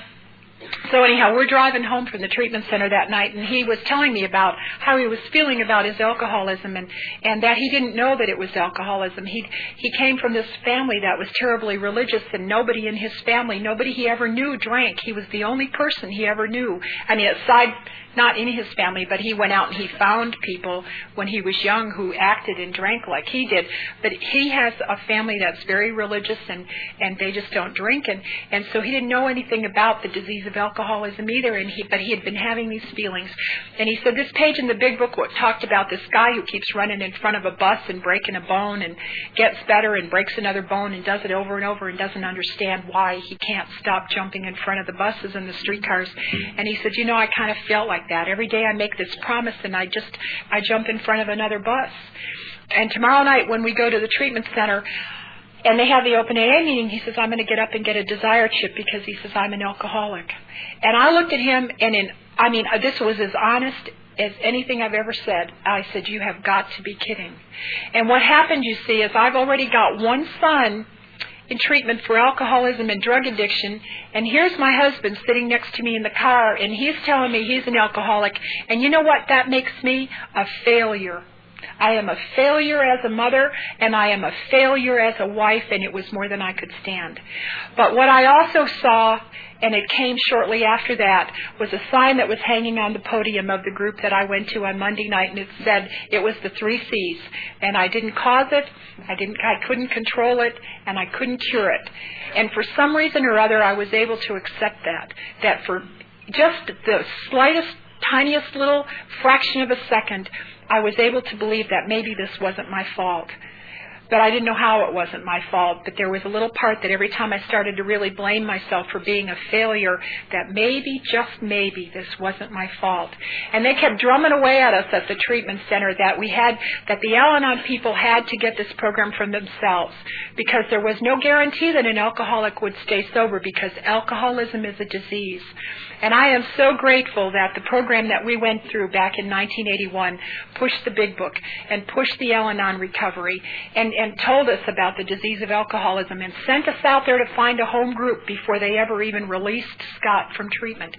So anyhow, we're driving home from the treatment center that night, and he was telling me about how he was feeling about his alcoholism, and, and that he didn't know that it was alcoholism. He he came from this family that was terribly religious, and nobody in his family, nobody he ever knew drank. He was the only person he ever knew. I mean, aside, not in his family, but he went out and he found people when he was young who acted and drank like he did. But he has a family that's very religious, and, and they just don't drink, and, and so he didn't know anything about the disease of alcoholism either, and he, but he had been having these feelings. And he said this page in the big book talked about this guy who keeps running in front of a bus and breaking a bone and gets better and breaks another bone and does it over and over and doesn't understand why he can't stop jumping in front of the buses and the streetcars. And he said, you know, I kind of felt like that. Every day I make this promise and I just, I jump in front of another bus. And tomorrow night when we go to the treatment center, and they have the open A A meeting, he says, I'm going to get up and get a desire chip because he says, I'm an alcoholic. And I looked at him, and in, I mean, this was as honest as anything I've ever said. I said, you have got to be kidding. And what happened, you see, is I've already got one son in treatment for alcoholism and drug addiction, and here's my husband sitting next to me in the car, and he's telling me he's an alcoholic. And you know what that makes me? A failure. I am a failure as a mother, and I am a failure as a wife, and it was more than I could stand. But what I also saw, and it came shortly after that, was a sign that was hanging on the podium of the group that I went to on Monday night, and it said it was the three C's. And I didn't cause it, I didn't, I couldn't control it, and I couldn't cure it. And for some reason or other, I was able to accept that, that for just the slightest, tiniest little fraction of a second, I was able to believe that maybe this wasn't my fault. But I didn't know how it wasn't my fault. But there was a little part that every time I started to really blame myself for being a failure, that maybe, just maybe, this wasn't my fault. And they kept drumming away at us at the treatment center that we had, that the Al-Anon people had to get this program from themselves, because there was no guarantee that an alcoholic would stay sober, because alcoholism is a disease. And I am so grateful that the program that we went through back in nineteen eighty-one pushed the big book and pushed the Al-Anon recovery and, and told us about the disease of alcoholism and sent us out there to find a home group before they ever even released Scott from treatment.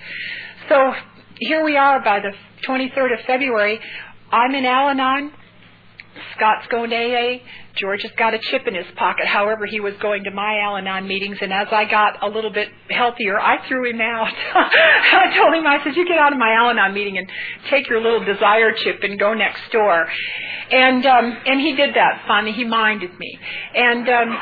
So here we are by the twenty-third of February. I'm in Al-Anon. Scott's going to A A. George has got a chip in his pocket. However, he was going to my Al-Anon meetings, and as I got a little bit healthier, I threw him out. I told him, I said, you get out of my Al-Anon meeting and take your little desire chip and go next door. And um, and he did that finally. He minded me. And um,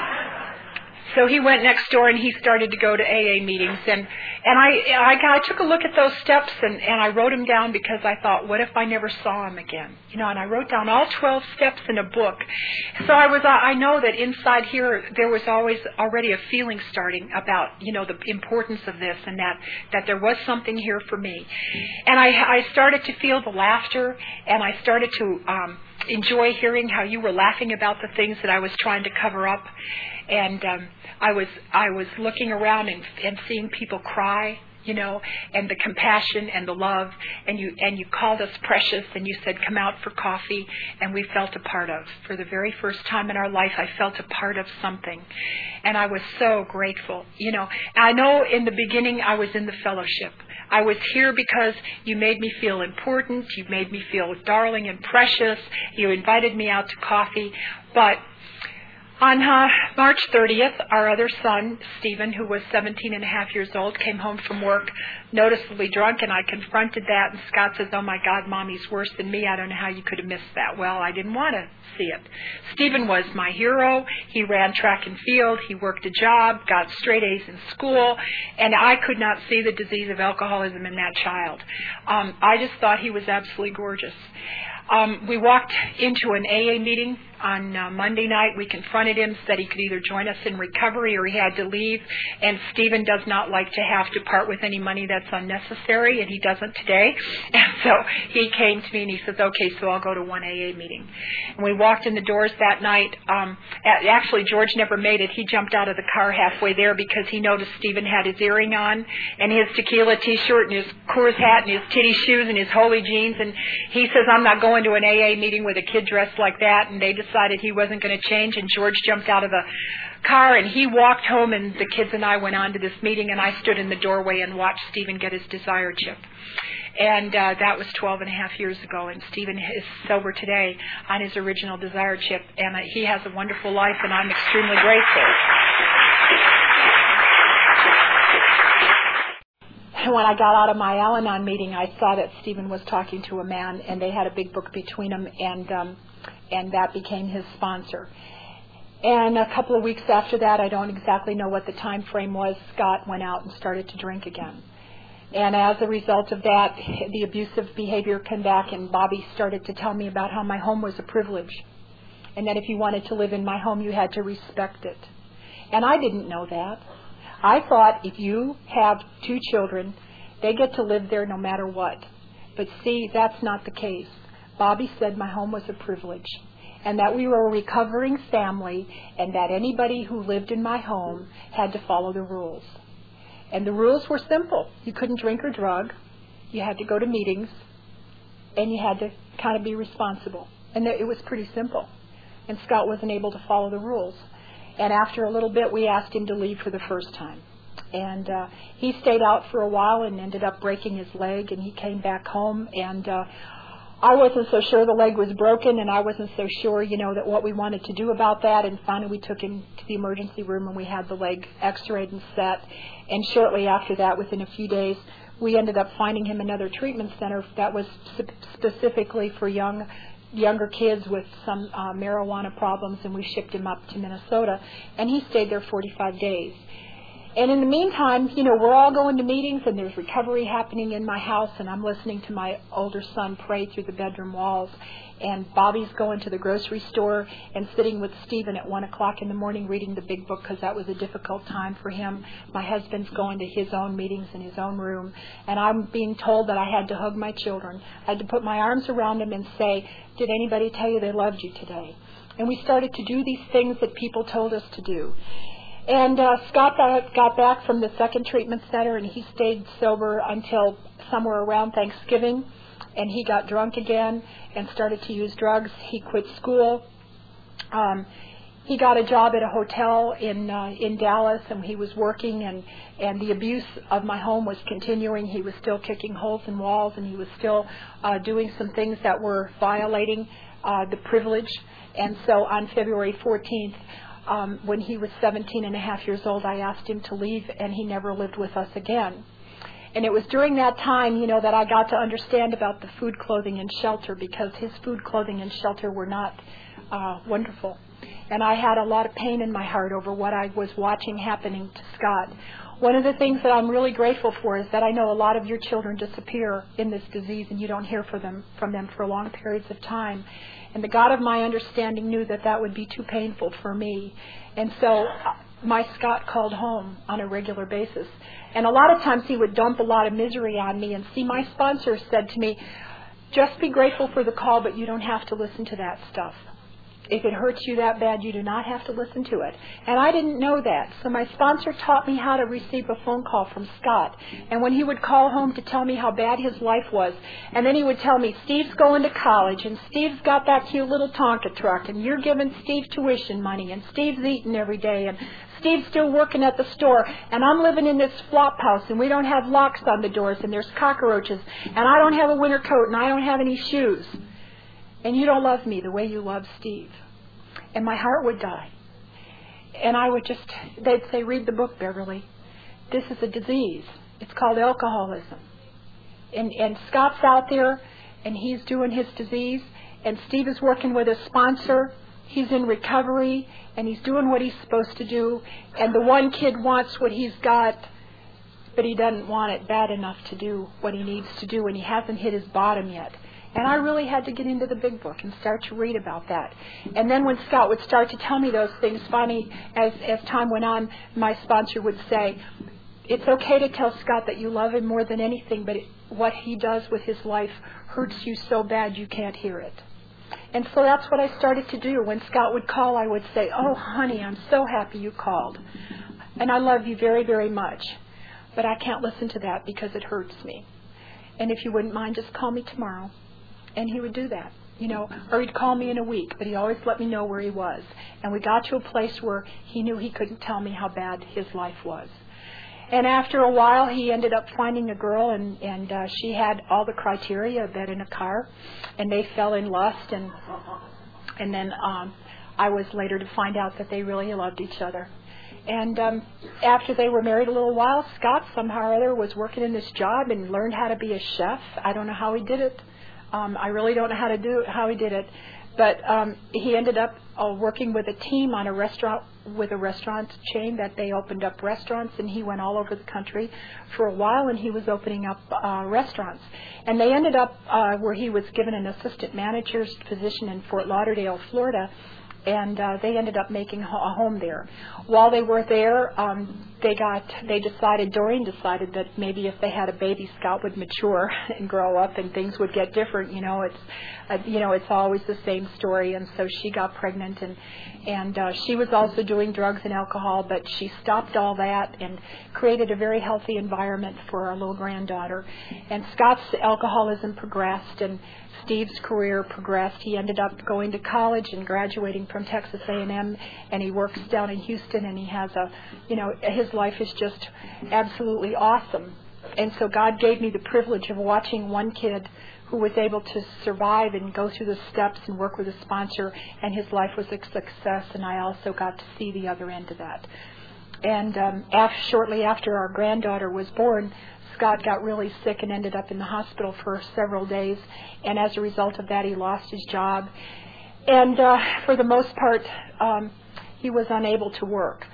so he went next door and he started to go to A A meetings. And, and I, I, I took a look at those steps and, and I wrote them down because I thought, what if I never saw him again? You know, and I wrote down all twelve steps in a book. So I was, I know that inside here there was always already a feeling starting about, you know, the importance of this and that, that there was something here for me. And I, I started to feel the laughter, and I started to um, enjoy hearing how you were laughing about the things that I was trying to cover up. And um, I was I was looking around and, and seeing people cry, you know, and the compassion and the love. And you and you called us precious, and you said, come out for coffee. And we felt a part of. For the very first time in our life, I felt a part of something. And I was so grateful. You know, I know in the beginning I was in the fellowship. I was here because you made me feel important. You made me feel darling and precious. You invited me out to coffee. But On uh, March thirtieth, our other son, Stephen, who was seventeen and a half years old, came home from work noticeably drunk, and I confronted that, and Scott says, "Oh my God, Mommy's worse than me. I don't know how you could have missed that." Well, I didn't want to see it. Stephen was my hero. He ran track and field. He worked a job, got straight A's in school, and I could not see the disease of alcoholism in that child. Um, I just thought he was absolutely gorgeous. Um, we walked into an A A meeting on uh, Monday night. We confronted him, said he could either join us in recovery or he had to leave. And Stephen does not like to have to part with any money that's unnecessary, and he doesn't today. And so he came to me and he says, "Okay, so I'll go to one A A meeting." And we walked in the doors that night. Um, actually, George never made it. He jumped out of the car halfway there because he noticed Stephen had his earring on and his tequila T-shirt and his Coors hat and his titty shoes and his holy jeans. And he says, "I'm not going to an A A meeting with a kid dressed like that." And they decided he wasn't going to change, and George jumped out of the car and he walked home, and the kids and I went on to this meeting, and I stood in the doorway and watched Stephen get his desire chip. And uh, that was twelve and a half years ago, and Stephen is sober today on his original desire chip, and uh, he has a wonderful life, and I'm extremely grateful. When I got out of my Al-Anon meeting, I saw that Stephen was talking to a man, and they had a big book between them, and um, and that became his sponsor. And a couple of weeks after that, I don't exactly know what the time frame was, Scott went out and started to drink again. And as a result of that, the abusive behavior came back, and Bobby started to tell me about how my home was a privilege, and that if you wanted to live in my home, you had to respect it. And I didn't know that. I thought if you have two children, they get to live there no matter what. But see, that's not the case. Bobby said my home was a privilege, and that we were a recovering family, and that anybody who lived in my home had to follow the rules. And the rules were simple. You couldn't drink or drug. You had to go to meetings, and you had to kind of be responsible. And it was pretty simple. And Scott wasn't able to follow the rules. And after a little bit, we asked him to leave for the first time. And uh, he stayed out for a while and ended up breaking his leg, and he came back home, and uh, I wasn't so sure the leg was broken, and I wasn't so sure, you know, that what we wanted to do about that. And finally we took him to the emergency room, and we had the leg x-rayed and set. And shortly after that, within a few days, we ended up finding him another treatment center that was specifically for young younger kids with some uh, marijuana problems, and we shipped him up to Minnesota, and he stayed there forty-five days. And in the meantime, you know, we're all going to meetings, and there's recovery happening in my house, and I'm listening to my older son pray through the bedroom walls. And Bobby's going to the grocery store and sitting with Stephen at one o'clock in the morning reading the big book because that was a difficult time for him. My husband's going to his own meetings in his own room. And I'm being told that I had to hug my children. I had to put my arms around them and say, "Did anybody tell you they loved you today?" And we started to do these things that people told us to do. And uh, Scott got back from the second treatment center, and he stayed sober until somewhere around Thanksgiving. And he got drunk again and started to use drugs. He quit school. Um, he got a job at a hotel in uh, in Dallas, and he was working, and, and the abuse of my home was continuing. He was still kicking holes in walls, and he was still uh, doing some things that were violating uh, the privilege. And so on February fourteenth, um, when he was seventeen and a half years old, I asked him to leave, and he never lived with us again. And it was during that time, you know, that I got to understand about the food, clothing, and shelter, because his food, clothing, and shelter were not uh, wonderful. And I had a lot of pain in my heart over what I was watching happening to Scott. One of the things that I'm really grateful for is that I know a lot of your children disappear in this disease, and you don't hear from them, from them for long periods of time. And the God of my understanding knew that that would be too painful for me. And so my Scott called home on a regular basis. And a lot of times he would dump a lot of misery on me. And see, my sponsor said to me, "Just be grateful for the call, but you don't have to listen to that stuff. If it hurts you that bad, you do not have to listen to it." And I didn't know that. So my sponsor taught me how to receive a phone call from Scott. And when he would call home to tell me how bad his life was, and then he would tell me, "Steve's going to college, and Steve's got that cute little Tonka truck, and you're giving Steve tuition money, and Steve's eating every day, and Steve's still working at the store, and I'm living in this flop house, and we don't have locks on the doors, and there's cockroaches, and I don't have a winter coat, and I don't have any shoes. And you don't love me the way you love Steve." And my heart would die. and I would just, they'd say, read the book, Beverly. This is a disease. It's called alcoholism. And, and Scott's out there, and he's doing his disease, and Steve is working with a sponsor. He's in recovery, and he's doing what he's supposed to do, and the one kid wants what he's got, but he doesn't want it bad enough to do what he needs to do, and he hasn't hit his bottom yet. And I really had to get into the big book and start to read about that. And then when Scott would start to tell me those things, finally, as, as time went on, my sponsor would say, it's okay to tell Scott that you love him more than anything, but it, what he does with his life hurts you so bad you can't hear it. And so that's what I started to do. When Scott would call, I would say, oh, honey, I'm so happy you called. And I love you very, very much. But I can't listen to that because it hurts me. And if you wouldn't mind, just call me tomorrow. And he would do that, you know, or he'd call me in a week, but he always let me know where he was. And we got to a place where he knew he couldn't tell me how bad his life was. And after a while, he ended up finding a girl, and, and uh, she had all the criteria, a bed in a car, and they fell in lust. And and then um, I was later to find out that they really loved each other. And um, after they were married a little while, Scott somehow or other was working in this job and learned how to be a chef. I don't know how he did it. Um, I really don't know how to do it, how he did it. But um, he ended up uh, working with a team on a restaurant, with a restaurant chain that they opened up restaurants, and he went all over the country for a while, and he was opening up uh, restaurants. And they ended up uh, where he was given an assistant manager's position in Fort Lauderdale, Florida, and uh, they ended up making a home there. While they were there, um, they got, they decided, Doreen decided that maybe if they had a baby, Scott would mature and grow up and things would get different. You know, it's, uh, you know, it's always the same story. And so she got pregnant, and and uh, she was also doing drugs and alcohol, but she stopped all that and created a very healthy environment for our little granddaughter. And Scott's alcoholism progressed, and Steve's career progressed. He ended up going to college and graduating from Texas A and M, and he works down in Houston, and he has a, you know, his life is just absolutely awesome. And so God gave me the privilege of watching one kid who was able to survive and go through the steps and work with a sponsor, and his life was a success, and I also got to see the other end of that. And um, after, shortly after our granddaughter was born, Scott got really sick and ended up in the hospital for several days, and as a result of that, he lost his job. And uh, for the most part, um, he was unable to work.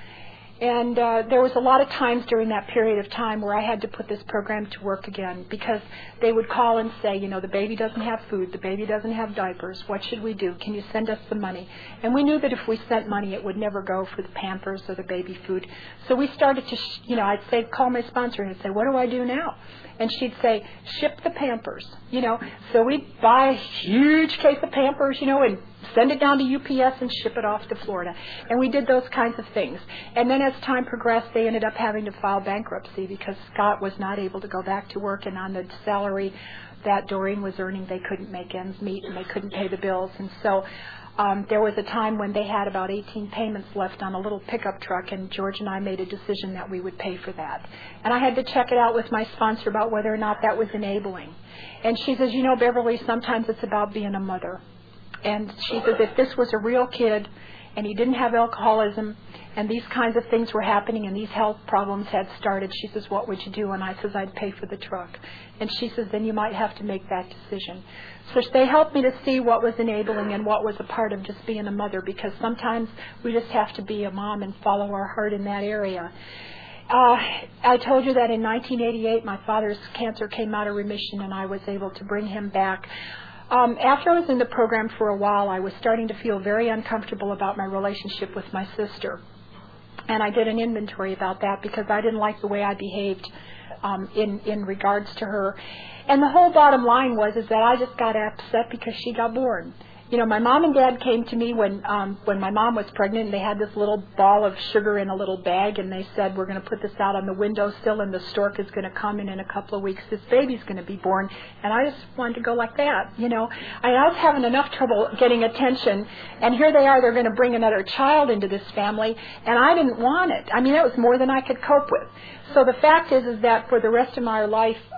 And uh, there was a lot of times during that period of time where I had to put this program to work again, because they would call and say, you know, the baby doesn't have food, the baby doesn't have diapers, what should we do? Can you send us some money? And we knew that if we sent money, it would never go for the Pampers or the baby food. So we started to, sh- you know, I'd say, call my sponsor and I'd say, what do I do now? And she'd say, ship the Pampers, you know. So we'd buy a huge case of Pampers, you know, and send it down to U P S and ship it off to Florida. And we did those kinds of things. And then as time progressed, they ended up having to file bankruptcy because Scott was not able to go back to work, and on the salary that Doreen was earning, they couldn't make ends meet and they couldn't pay the bills. And so um, there was a time when they had about eighteen payments left on a little pickup truck, and George and I made a decision that we would pay for that. And I had to check it out with my sponsor about whether or not that was enabling. And she says, you know, Beverly, sometimes it's about being a mother. And she says, if this was a real kid and he didn't have alcoholism and these kinds of things were happening and these health problems had started, she says, what would you do? And I says, I'd pay for the truck. And she says, then you might have to make that decision. So they helped me to see what was enabling and what was a part of just being a mother, because sometimes we just have to be a mom and follow our heart in that area. Uh, I told you that in nineteen eighty-eight, my father's cancer came out of remission, and I was able to bring him back. Um, after I was in the program for a while, I was starting to feel very uncomfortable about my relationship with my sister. And I did an inventory about that because I didn't like the way I behaved um, in, in regards to her. And the whole bottom line was is that I just got upset because she got born. You know, my mom and dad came to me when um, when my mom was pregnant, and they had this little ball of sugar in a little bag, and they said, we're going to put this out on the windowsill, and the stork is going to come, and in a couple of weeks this baby's going to be born. And I just wanted to go like that, you know. I, I was having enough trouble getting attention, and here they are, they're going to bring another child into this family, and I didn't want it. I mean, that was more than I could cope with. So the fact is, is that for the rest of my life,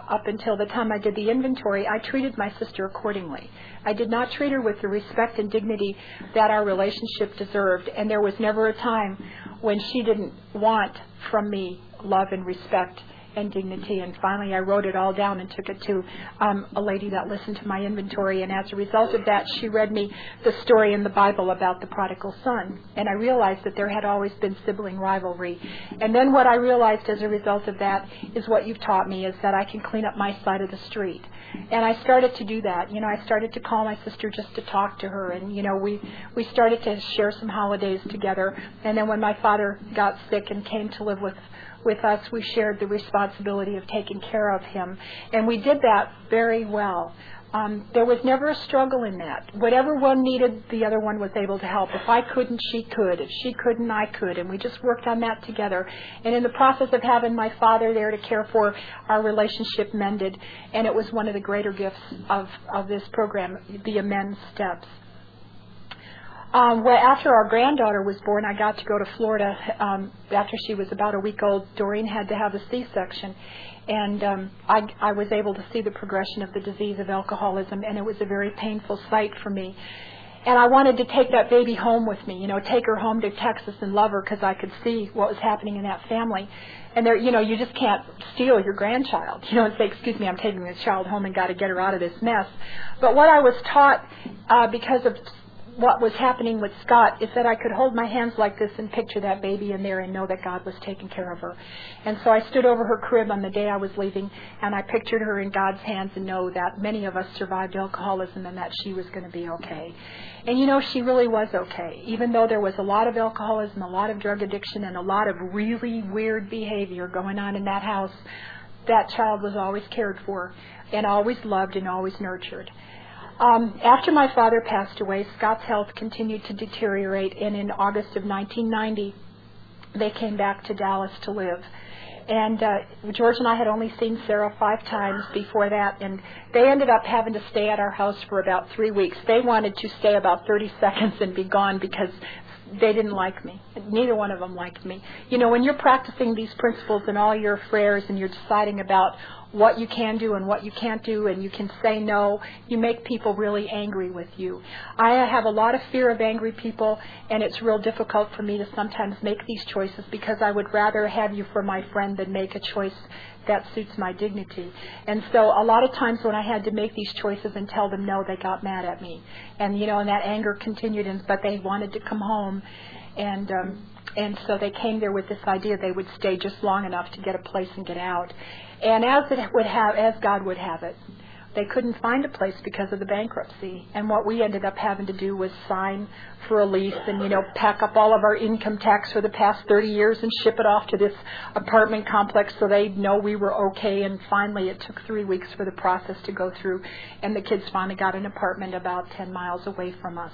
up until the time I did the inventory, I treated my sister accordingly. I did not treat her with the respect and dignity that our relationship deserved, and there was never a time when she didn't want from me love and respect and dignity. And finally I wrote it all down and took it to um, a lady that listened to my inventory, and as a result of that she read me the story in the Bible about the prodigal son, and I realized that there had always been sibling rivalry. And then what I realized as a result of that is what you've taught me, is that I can clean up my side of the street. And I started to do that. You know, I started to call my sister just to talk to her, and you know, we we started to share some holidays together. And then when my father got sick and came to live with with us, we shared the responsibility of taking care of him, and we did that very well. Um, there was never a struggle in that. Whatever one needed, the other one was able to help. If I couldn't, she could. If she couldn't, I could. And we just worked on that together. And in the process of having my father there to care for, our relationship mended. And it was one of the greater gifts of, of this program, the Amends Steps. Um, well, after our granddaughter was born, I got to go to Florida. Um, after she was about a week old, Doreen had to have a C-section. And um, I, I was able to see the progression of the disease of alcoholism, and it was a very painful sight for me. And I wanted to take that baby home with me, you know, take her home to Texas and love her, because I could see what was happening in that family. And there, you know, you just can't steal your grandchild, you know, and say, excuse me, I'm taking this child home and got to get her out of this mess. But what I was taught uh, because of what was happening with Scott is that I could hold my hands like this and picture that baby in there and know that God was taking care of her. And so I stood over her crib on the day I was leaving, and I pictured her in God's hands and know that many of us survived alcoholism and that she was going to be okay. And you know, she really was okay. Even though there was a lot of alcoholism, a lot of drug addiction, and a lot of really weird behavior going on in that house, that child was always cared for and always loved and always nurtured. Um, after my father passed away, Scott's health continued to deteriorate, and in August of nineteen ninety, they came back to Dallas to live. And uh, George and I had only seen Sarah five times before that, and they ended up having to stay at our house for about three weeks. They wanted to stay about thirty seconds and be gone because they didn't like me. Neither one of them liked me. You know, when you're practicing these principles in all your affairs and you're deciding about what you can do and what you can't do, and you can say no, you make people really angry with you. I have a lot of fear of angry people, and it's real difficult for me to sometimes make these choices because I would rather have you for my friend than make a choice that suits my dignity. And so a lot of times when I had to make these choices and tell them no, they got mad at me. And, you know, and that anger continued, and, but they wanted to come home. And um, and so they came there with this idea they would stay just long enough to get a place and get out. And as it would have, as God would have it, they couldn't find a place because of the bankruptcy. And what we ended up having to do was sign for a lease and, you know, pack up all of our income tax for the past thirty years and ship it off to this apartment complex so they'd know we were okay. And finally, it took three weeks for the process to go through, and the kids finally got an apartment about ten miles away from us.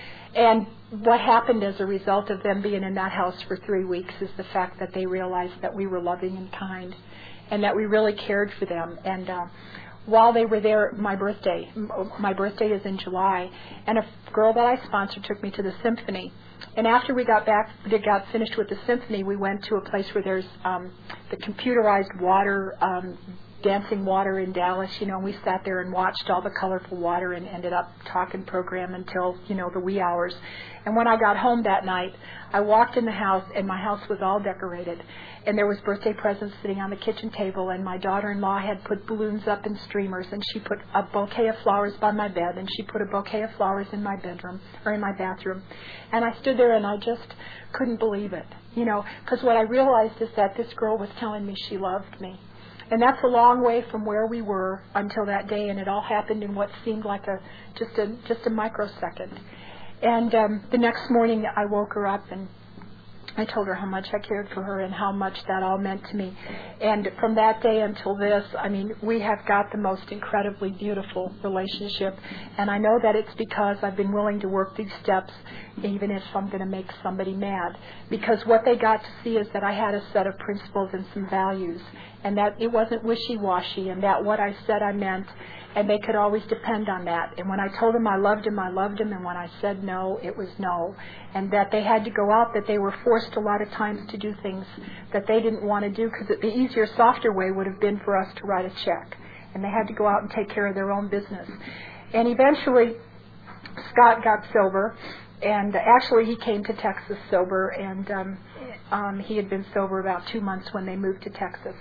And what happened as a result of them being in that house for three weeks is the fact that they realized that we were loving and kind and that we really cared for them. And uh, while they were there, my birthday, my birthday is in July, and a girl that I sponsored took me to the symphony. And after we got back, they got finished with the symphony, we went to a place where there's um, the computerized water, um, dancing water in Dallas, you know, and we sat there and watched all the colorful water and ended up talking program until, you know, the wee hours. And when I got home that night, I walked in the house, and my house was all decorated. And there was birthday presents sitting on the kitchen table, and my daughter-in-law had put balloons up in streamers, and she put a bouquet of flowers by my bed, and she put a bouquet of flowers in my bedroom, or in my bathroom. And I stood there and I just couldn't believe it, you know, because what I realized is that this girl was telling me she loved me. And that's a long way from where we were until that day, and it all happened in what seemed like a just a just a microsecond. And um, the next morning, I woke her up and I told her how much I cared for her and how much that all meant to me. And from that day until this, I mean, we have got the most incredibly beautiful relationship. And I know that it's because I've been willing to work these steps, even if I'm going to make somebody mad. Because what they got to see is that I had a set of principles and some values, and that it wasn't wishy-washy, and that what I said I meant, and they could always depend on that. And when I told them I loved them, I loved them, and when I said no, it was no. And that they had to go out, that they were forced a lot of times to do things that they didn't want to do, because the easier, softer way would have been for us to write a check. and they had to go out and take care of their own business. And eventually, Scott got sober, and actually he came to Texas sober, and um, um, he had been sober about two months when they moved to Texas.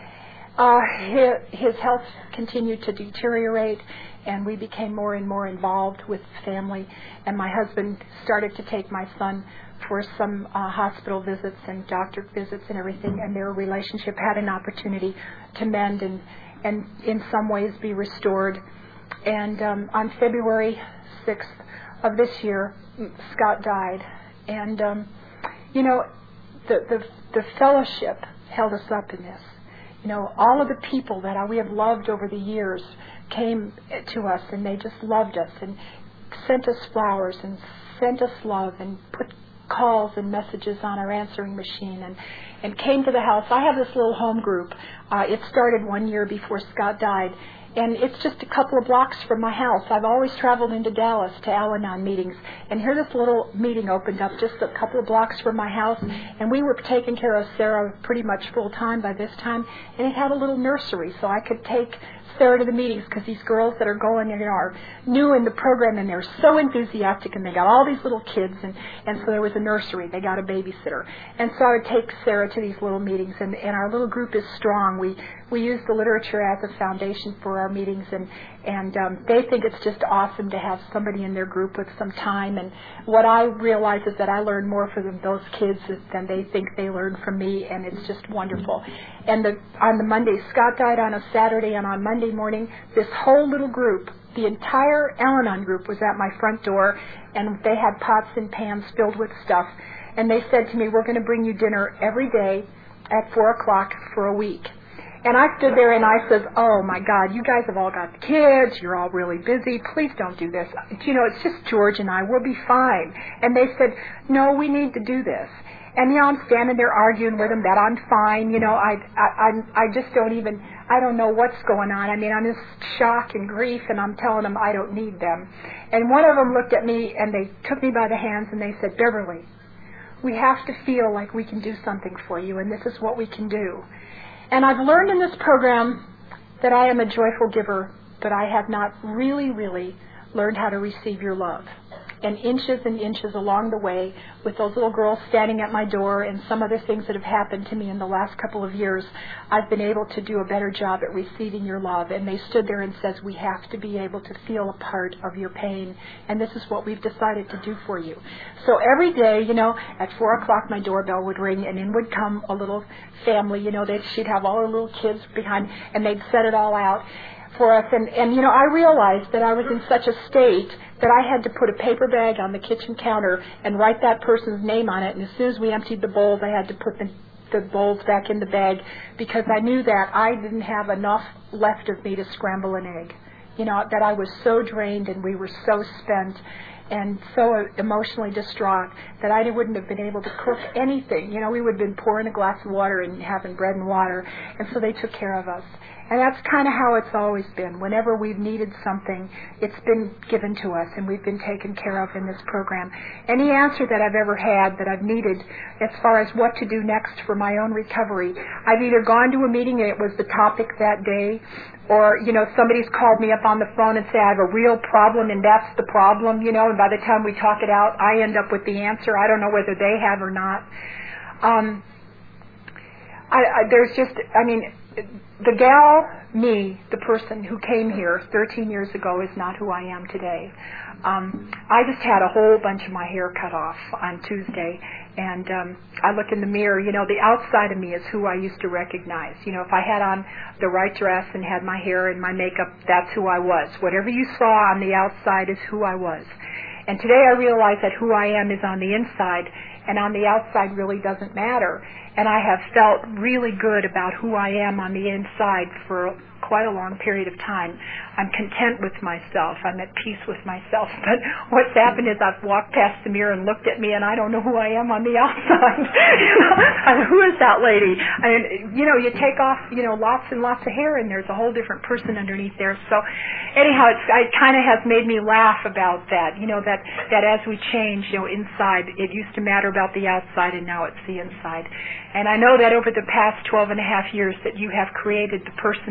Uh, his, his health continued to deteriorate, and we became more and more involved with family, and my husband started to take my son for some uh, hospital visits and doctor visits and everything, and their relationship had an opportunity to mend and, and in some ways be restored. And um, on February sixth of this year, Scott died. And, um, you know, the, the, the fellowship held us up in this. You know, all of the people that we have loved over the years came to us, and they just loved us and sent us flowers and sent us love and put calls and messages on our answering machine and, and came to the house. I have this little home group. Uh, it started one year before Scott died, and it's just a couple of blocks from my house. I've always traveled into Dallas to Al-Anon meetings, and here this little meeting opened up just a couple of blocks from my house, and we were taking care of Sarah pretty much full time by this time, and it had a little nursery, so I could take Sarah to the meetings, because these girls that are going, you know, are new in the program, and they're so enthusiastic, and they got all these little kids, and, and so there was a nursery. They got a babysitter. And so I would take Sarah to these little meetings, and, and our little group is strong. We we use the literature as a foundation for our meetings, and, and um, they think it's just awesome to have somebody in their group with some time. And what I realize is that I learn more from those kids than they think they learn from me, and it's just wonderful. And the, on the Monday, Scott died on a Saturday, and on Monday morning, this whole little group, the entire Al-Anon group, was at my front door, and they had pots and pans filled with stuff. And they said to me, we're going to bring you dinner every day at four o'clock for a week. And I stood there and I said, oh my God, you guys have all got kids, you're all really busy, please don't do this. You know, it's just George and I, we'll be fine. And they said, no, we need to do this. And, you know, I'm standing there arguing with them that I'm fine. You know, I, I, I just don't even, I don't know what's going on. I mean, I'm in shock and grief, and I'm telling them I don't need them. And one of them looked at me, and they took me by the hands, and they said, Beverly, we have to feel like we can do something for you, and this is what we can do. And I've learned in this program that I am a joyful giver, but I have not really, really learned how to receive your love. And inches and inches along the way, with those little girls standing at my door and some other things that have happened to me in the last couple of years, I've been able to do a better job at receiving your love. And they stood there and says, we have to be able to feel a part of your pain, and this is what we've decided to do for you. So every day, you know, at four o'clock my doorbell would ring, and in would come a little family. You know, they'd, she'd have all her little kids behind, and they'd set it all out for us. And, and, you know, I realized that I was in such a state that I had to put a paper bag on the kitchen counter and write that person's name on it. And as soon as we emptied the bowls, I had to put the, the bowls back in the bag, because I knew that I didn't have enough left of me to scramble an egg. You know, that I was so drained and we were so spent and so emotionally distraught that I wouldn't have been able to cook anything. You know, we would have been pouring a glass of water and having bread and water, and so they took care of us. And that's kind of how it's always been. Whenever we've needed something, it's been given to us, and we've been taken care of in this program. Any answer that I've ever had that I've needed as far as what to do next for my own recovery, I've either gone to a meeting and it was the topic that day, or, you know, somebody's called me up on the phone and said, I have a real problem, and that's the problem, you know, and by the time we talk it out, I end up with the answer. I don't know whether they have or not. Um, I, I, there's just, I mean, the gal, me, the person who came here thirteen years ago, is not who I am today. Um, I just had a whole bunch of my hair cut off on Tuesday, and um, I look in the mirror. You know, the outside of me is who I used to recognize. You know, if I had on the right dress and had my hair and my makeup, that's who I was. Whatever you saw on the outside is who I was. And today I realize that who I am is on the inside, and on the outside really doesn't matter. And I have felt really good about who I am on the inside for quite a long period of time. I'm content with myself. I'm at peace with myself. But what's happened is I've walked past the mirror and looked at me, and I don't know who I am on the outside. Who is that lady? I mean, you know, you take off, you know, lots and lots of hair, and there's a whole different person underneath there. So anyhow, it's, it kind of has made me laugh about that, you know, that, that as we change, you know, inside, it used to matter about the outside, and now it's the inside. And I know that over the past twelve and a half years that you have created the person that I am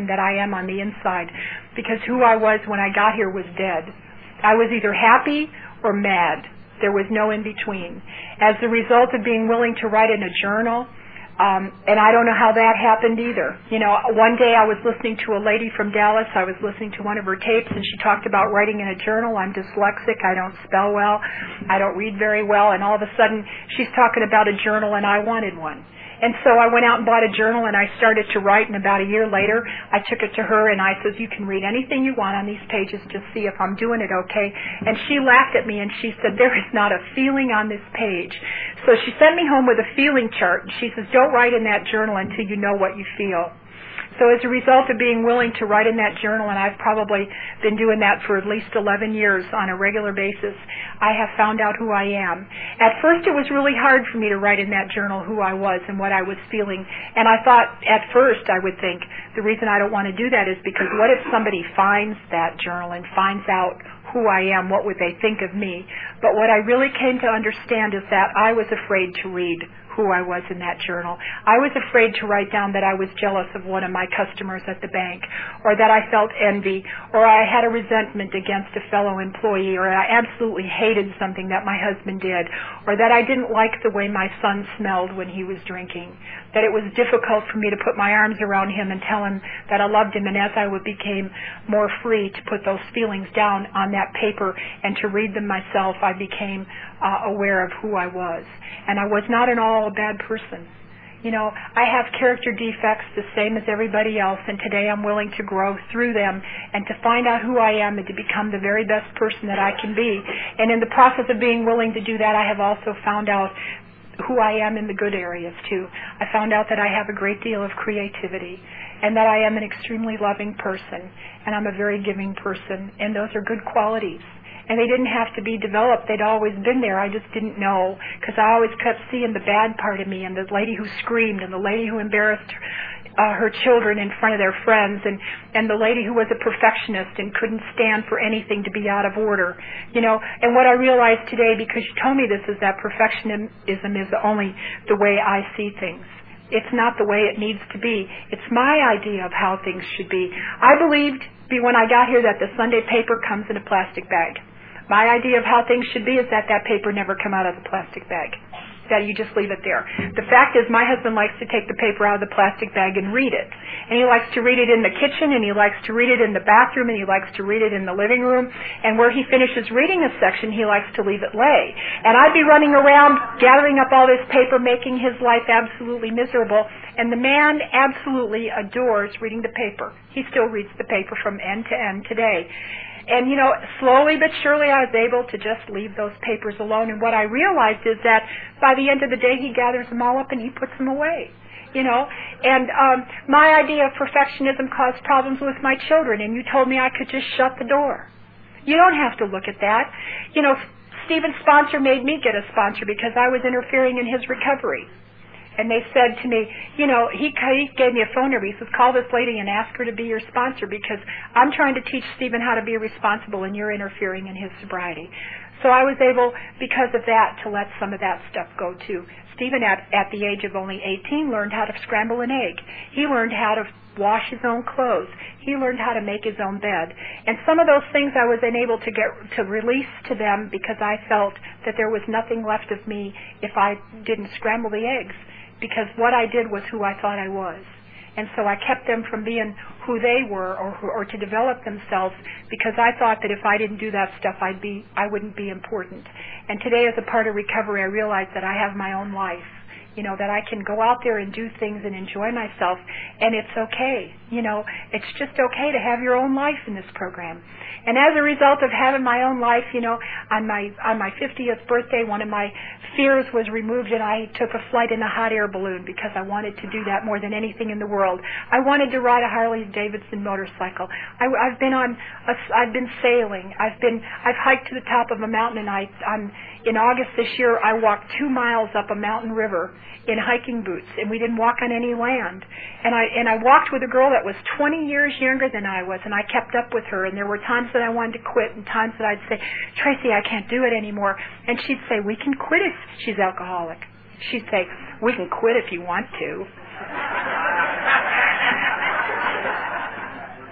am on the inside, because who I was when I got here was dead. I was either happy or mad. There was no in between. As a result of being willing to write in a journal, Um, and I don't know how that happened either. You know, one day I was listening to a lady from Dallas. I was listening to one of her tapes, and she talked about writing in a journal. I'm dyslexic. I don't spell well. I don't read very well. And all of a sudden, she's talking about a journal, and I wanted one. And so I went out and bought a journal, and I started to write, and about a year later, I took it to her, and I said, you can read anything you want on these pages, just see if I'm doing it okay. And she laughed at me, and she said, there is not a feeling on this page. So she sent me home with a feeling chart, and she says, don't write in that journal until you know what you feel. So as a result of being willing to write in that journal, and I've probably been doing that for at least eleven years on a regular basis, I have found out who I am. At first it was really hard for me to write in that journal who I was and what I was feeling. And I thought at first I would think the reason I don't want to do that is because what if somebody finds that journal and finds out who I am, what would they think of me? But what I really came to understand is that I was afraid to read who I was in that journal. I was afraid to write down that I was jealous of one of my customers at the bank, or that I felt envy, or I had a resentment against a fellow employee, or I absolutely hated something that my husband did, or that I didn't like the way my son smelled when he was drinking, that it was difficult for me to put my arms around him and tell him that I loved him, and as I would became more free to put those feelings down on that paper and to read them myself, I became uh, aware of who I was. And I was not at all a bad person. You know, I have character defects the same as everybody else, and today I'm willing to grow through them and to find out who I am and to become the very best person that I can be. And in the process of being willing to do that, I have also found out who I am in the good areas too. I found out that I have a great deal of creativity, and that I am an extremely loving person, and I'm a very giving person, and those are good qualities. And they didn't have to be developed. They'd always been there. I just didn't know, because I always kept seeing the bad part of me, and the lady who screamed, and the lady who embarrassed uh, her children in front of their friends, and, and the lady who was a perfectionist and couldn't stand for anything to be out of order. You know, and what I realized today, because you told me this, is that perfectionism is only the way I see things. It's not the way it needs to be. It's my idea of how things should be. I believed when I got here that the Sunday paper comes in a plastic bag. My idea of how things should be is that that paper never come out of the plastic bag, that you just leave it there. The fact is, my husband likes to take the paper out of the plastic bag and read it. And he likes to read it in the kitchen, and he likes to read it in the bathroom, and he likes to read it in the living room. And where he finishes reading a section, he likes to leave it lay. And I'd be running around gathering up all this paper, making his life absolutely miserable. And the man absolutely adores reading the paper. He still reads the paper from end to end today. And, you know, slowly but surely I was able to just leave those papers alone. And what I realized is that by the end of the day, he gathers them all up and he puts them away. You know, and um, my idea of perfectionism caused problems with my children. And you told me I could just shut the door. You don't have to look at that. You know, Stephen's sponsor made me get a sponsor because I was interfering in his recovery. And they said to me, you know, he, he gave me a phone number. He says, call this lady and ask her to be your sponsor, because I'm trying to teach Stephen how to be responsible and you're interfering in his sobriety. So I was able, because of that, to let some of that stuff go too. Stephen, at, at the age of only eighteen, learned how to scramble an egg. He learned how to wash his own clothes. He learned how to make his own bed. And some of those things I was unable to get to release to them because I felt that there was nothing left of me if I didn't scramble the eggs. Because what I did was who I thought I was. And so I kept them from being who they were, or, or to develop themselves, because I thought that if I didn't do that stuff, I'd be, I wouldn't be important. And today, as a part of recovery, I realized that I have my own life. You know, that I can go out there and do things and enjoy myself, and it's okay. You know, it's just okay to have your own life in this program. And as a result of having my own life, you know, on my on my fiftieth birthday, one of my fears was removed, and I took a flight in a hot air balloon because I wanted to do that more than anything in the world. I wanted to ride a Harley Davidson motorcycle. I, I've been on, a, I've been sailing. I've been, I've hiked to the top of a mountain, and I, I'm in August this year, I walked two miles up a mountain river in hiking boots, and we didn't walk on any land. And I and I walked with a girl that was twenty years younger than I was, and I kept up with her. And there were times that I wanted to quit, and times that I'd say, Tracy, I can't do it anymore. And she'd say, we can quit if she's alcoholic. She'd say, we can quit if you want to.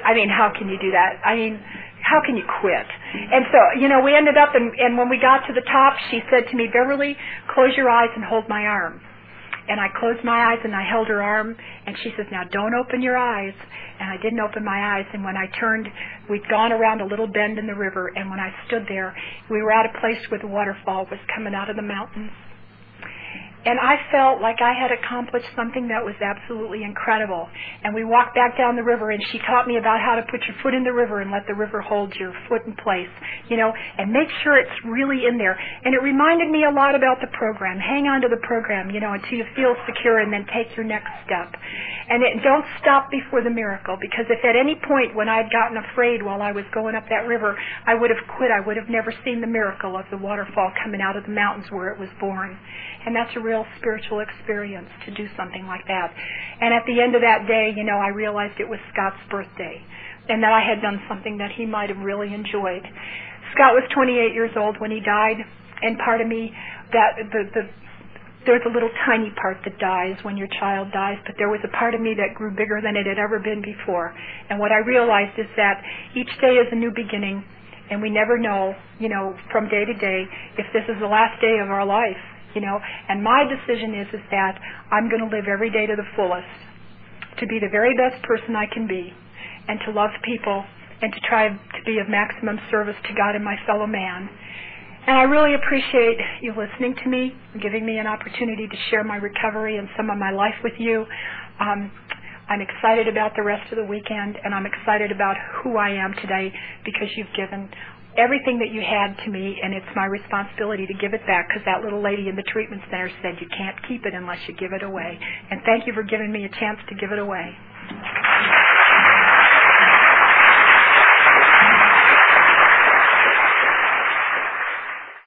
I mean, how can you do that? I mean, how can you quit? And so, you know, we ended up, and, and when we got to the top, she said to me, Beverly, close your eyes and hold my arm. And I closed my eyes and I held her arm, and she says, now don't open your eyes. And I didn't open my eyes, and when I turned, we'd gone around a little bend in the river, and when I stood there, we were at a place where the waterfall was coming out of the mountains. And I felt like I had accomplished something that was absolutely incredible. And we walked back down the river, and she taught me about how to put your foot in the river and let the river hold your foot in place, you know, and make sure it's really in there. And it reminded me a lot about the program. Hang on to the program, you know, until you feel secure, and then take your next step. And it, don't stop before the miracle, because if at any point when I had gotten afraid while I was going up that river, I would have quit, I would have never seen the miracle of the waterfall coming out of the mountains where it was born. And that's a real spiritual experience to do something like that. And at the end of that day, you know, I realized it was Scott's birthday, and that I had done something that he might have really enjoyed. Scott was twenty-eight years old when he died, and part of me, that the the there's a little tiny part that dies when your child dies, but there was a part of me that grew bigger than it had ever been before. And what I realized is that each day is a new beginning, and we never know, you know, from day to day, if this is the last day of our life. You know, and my decision is is that I'm going to live every day to the fullest, to be the very best person I can be, and to love people, and to try to be of maximum service to God and my fellow man. And I really appreciate you listening to me, and giving me an opportunity to share my recovery and some of my life with you. Um, I'm excited about the rest of the weekend, and I'm excited about who I am today, because you've given everything that you had to me, and it's my responsibility to give it back, because that little lady in the treatment center said you can't keep it unless you give it away. And thank you for giving me a chance to give it away.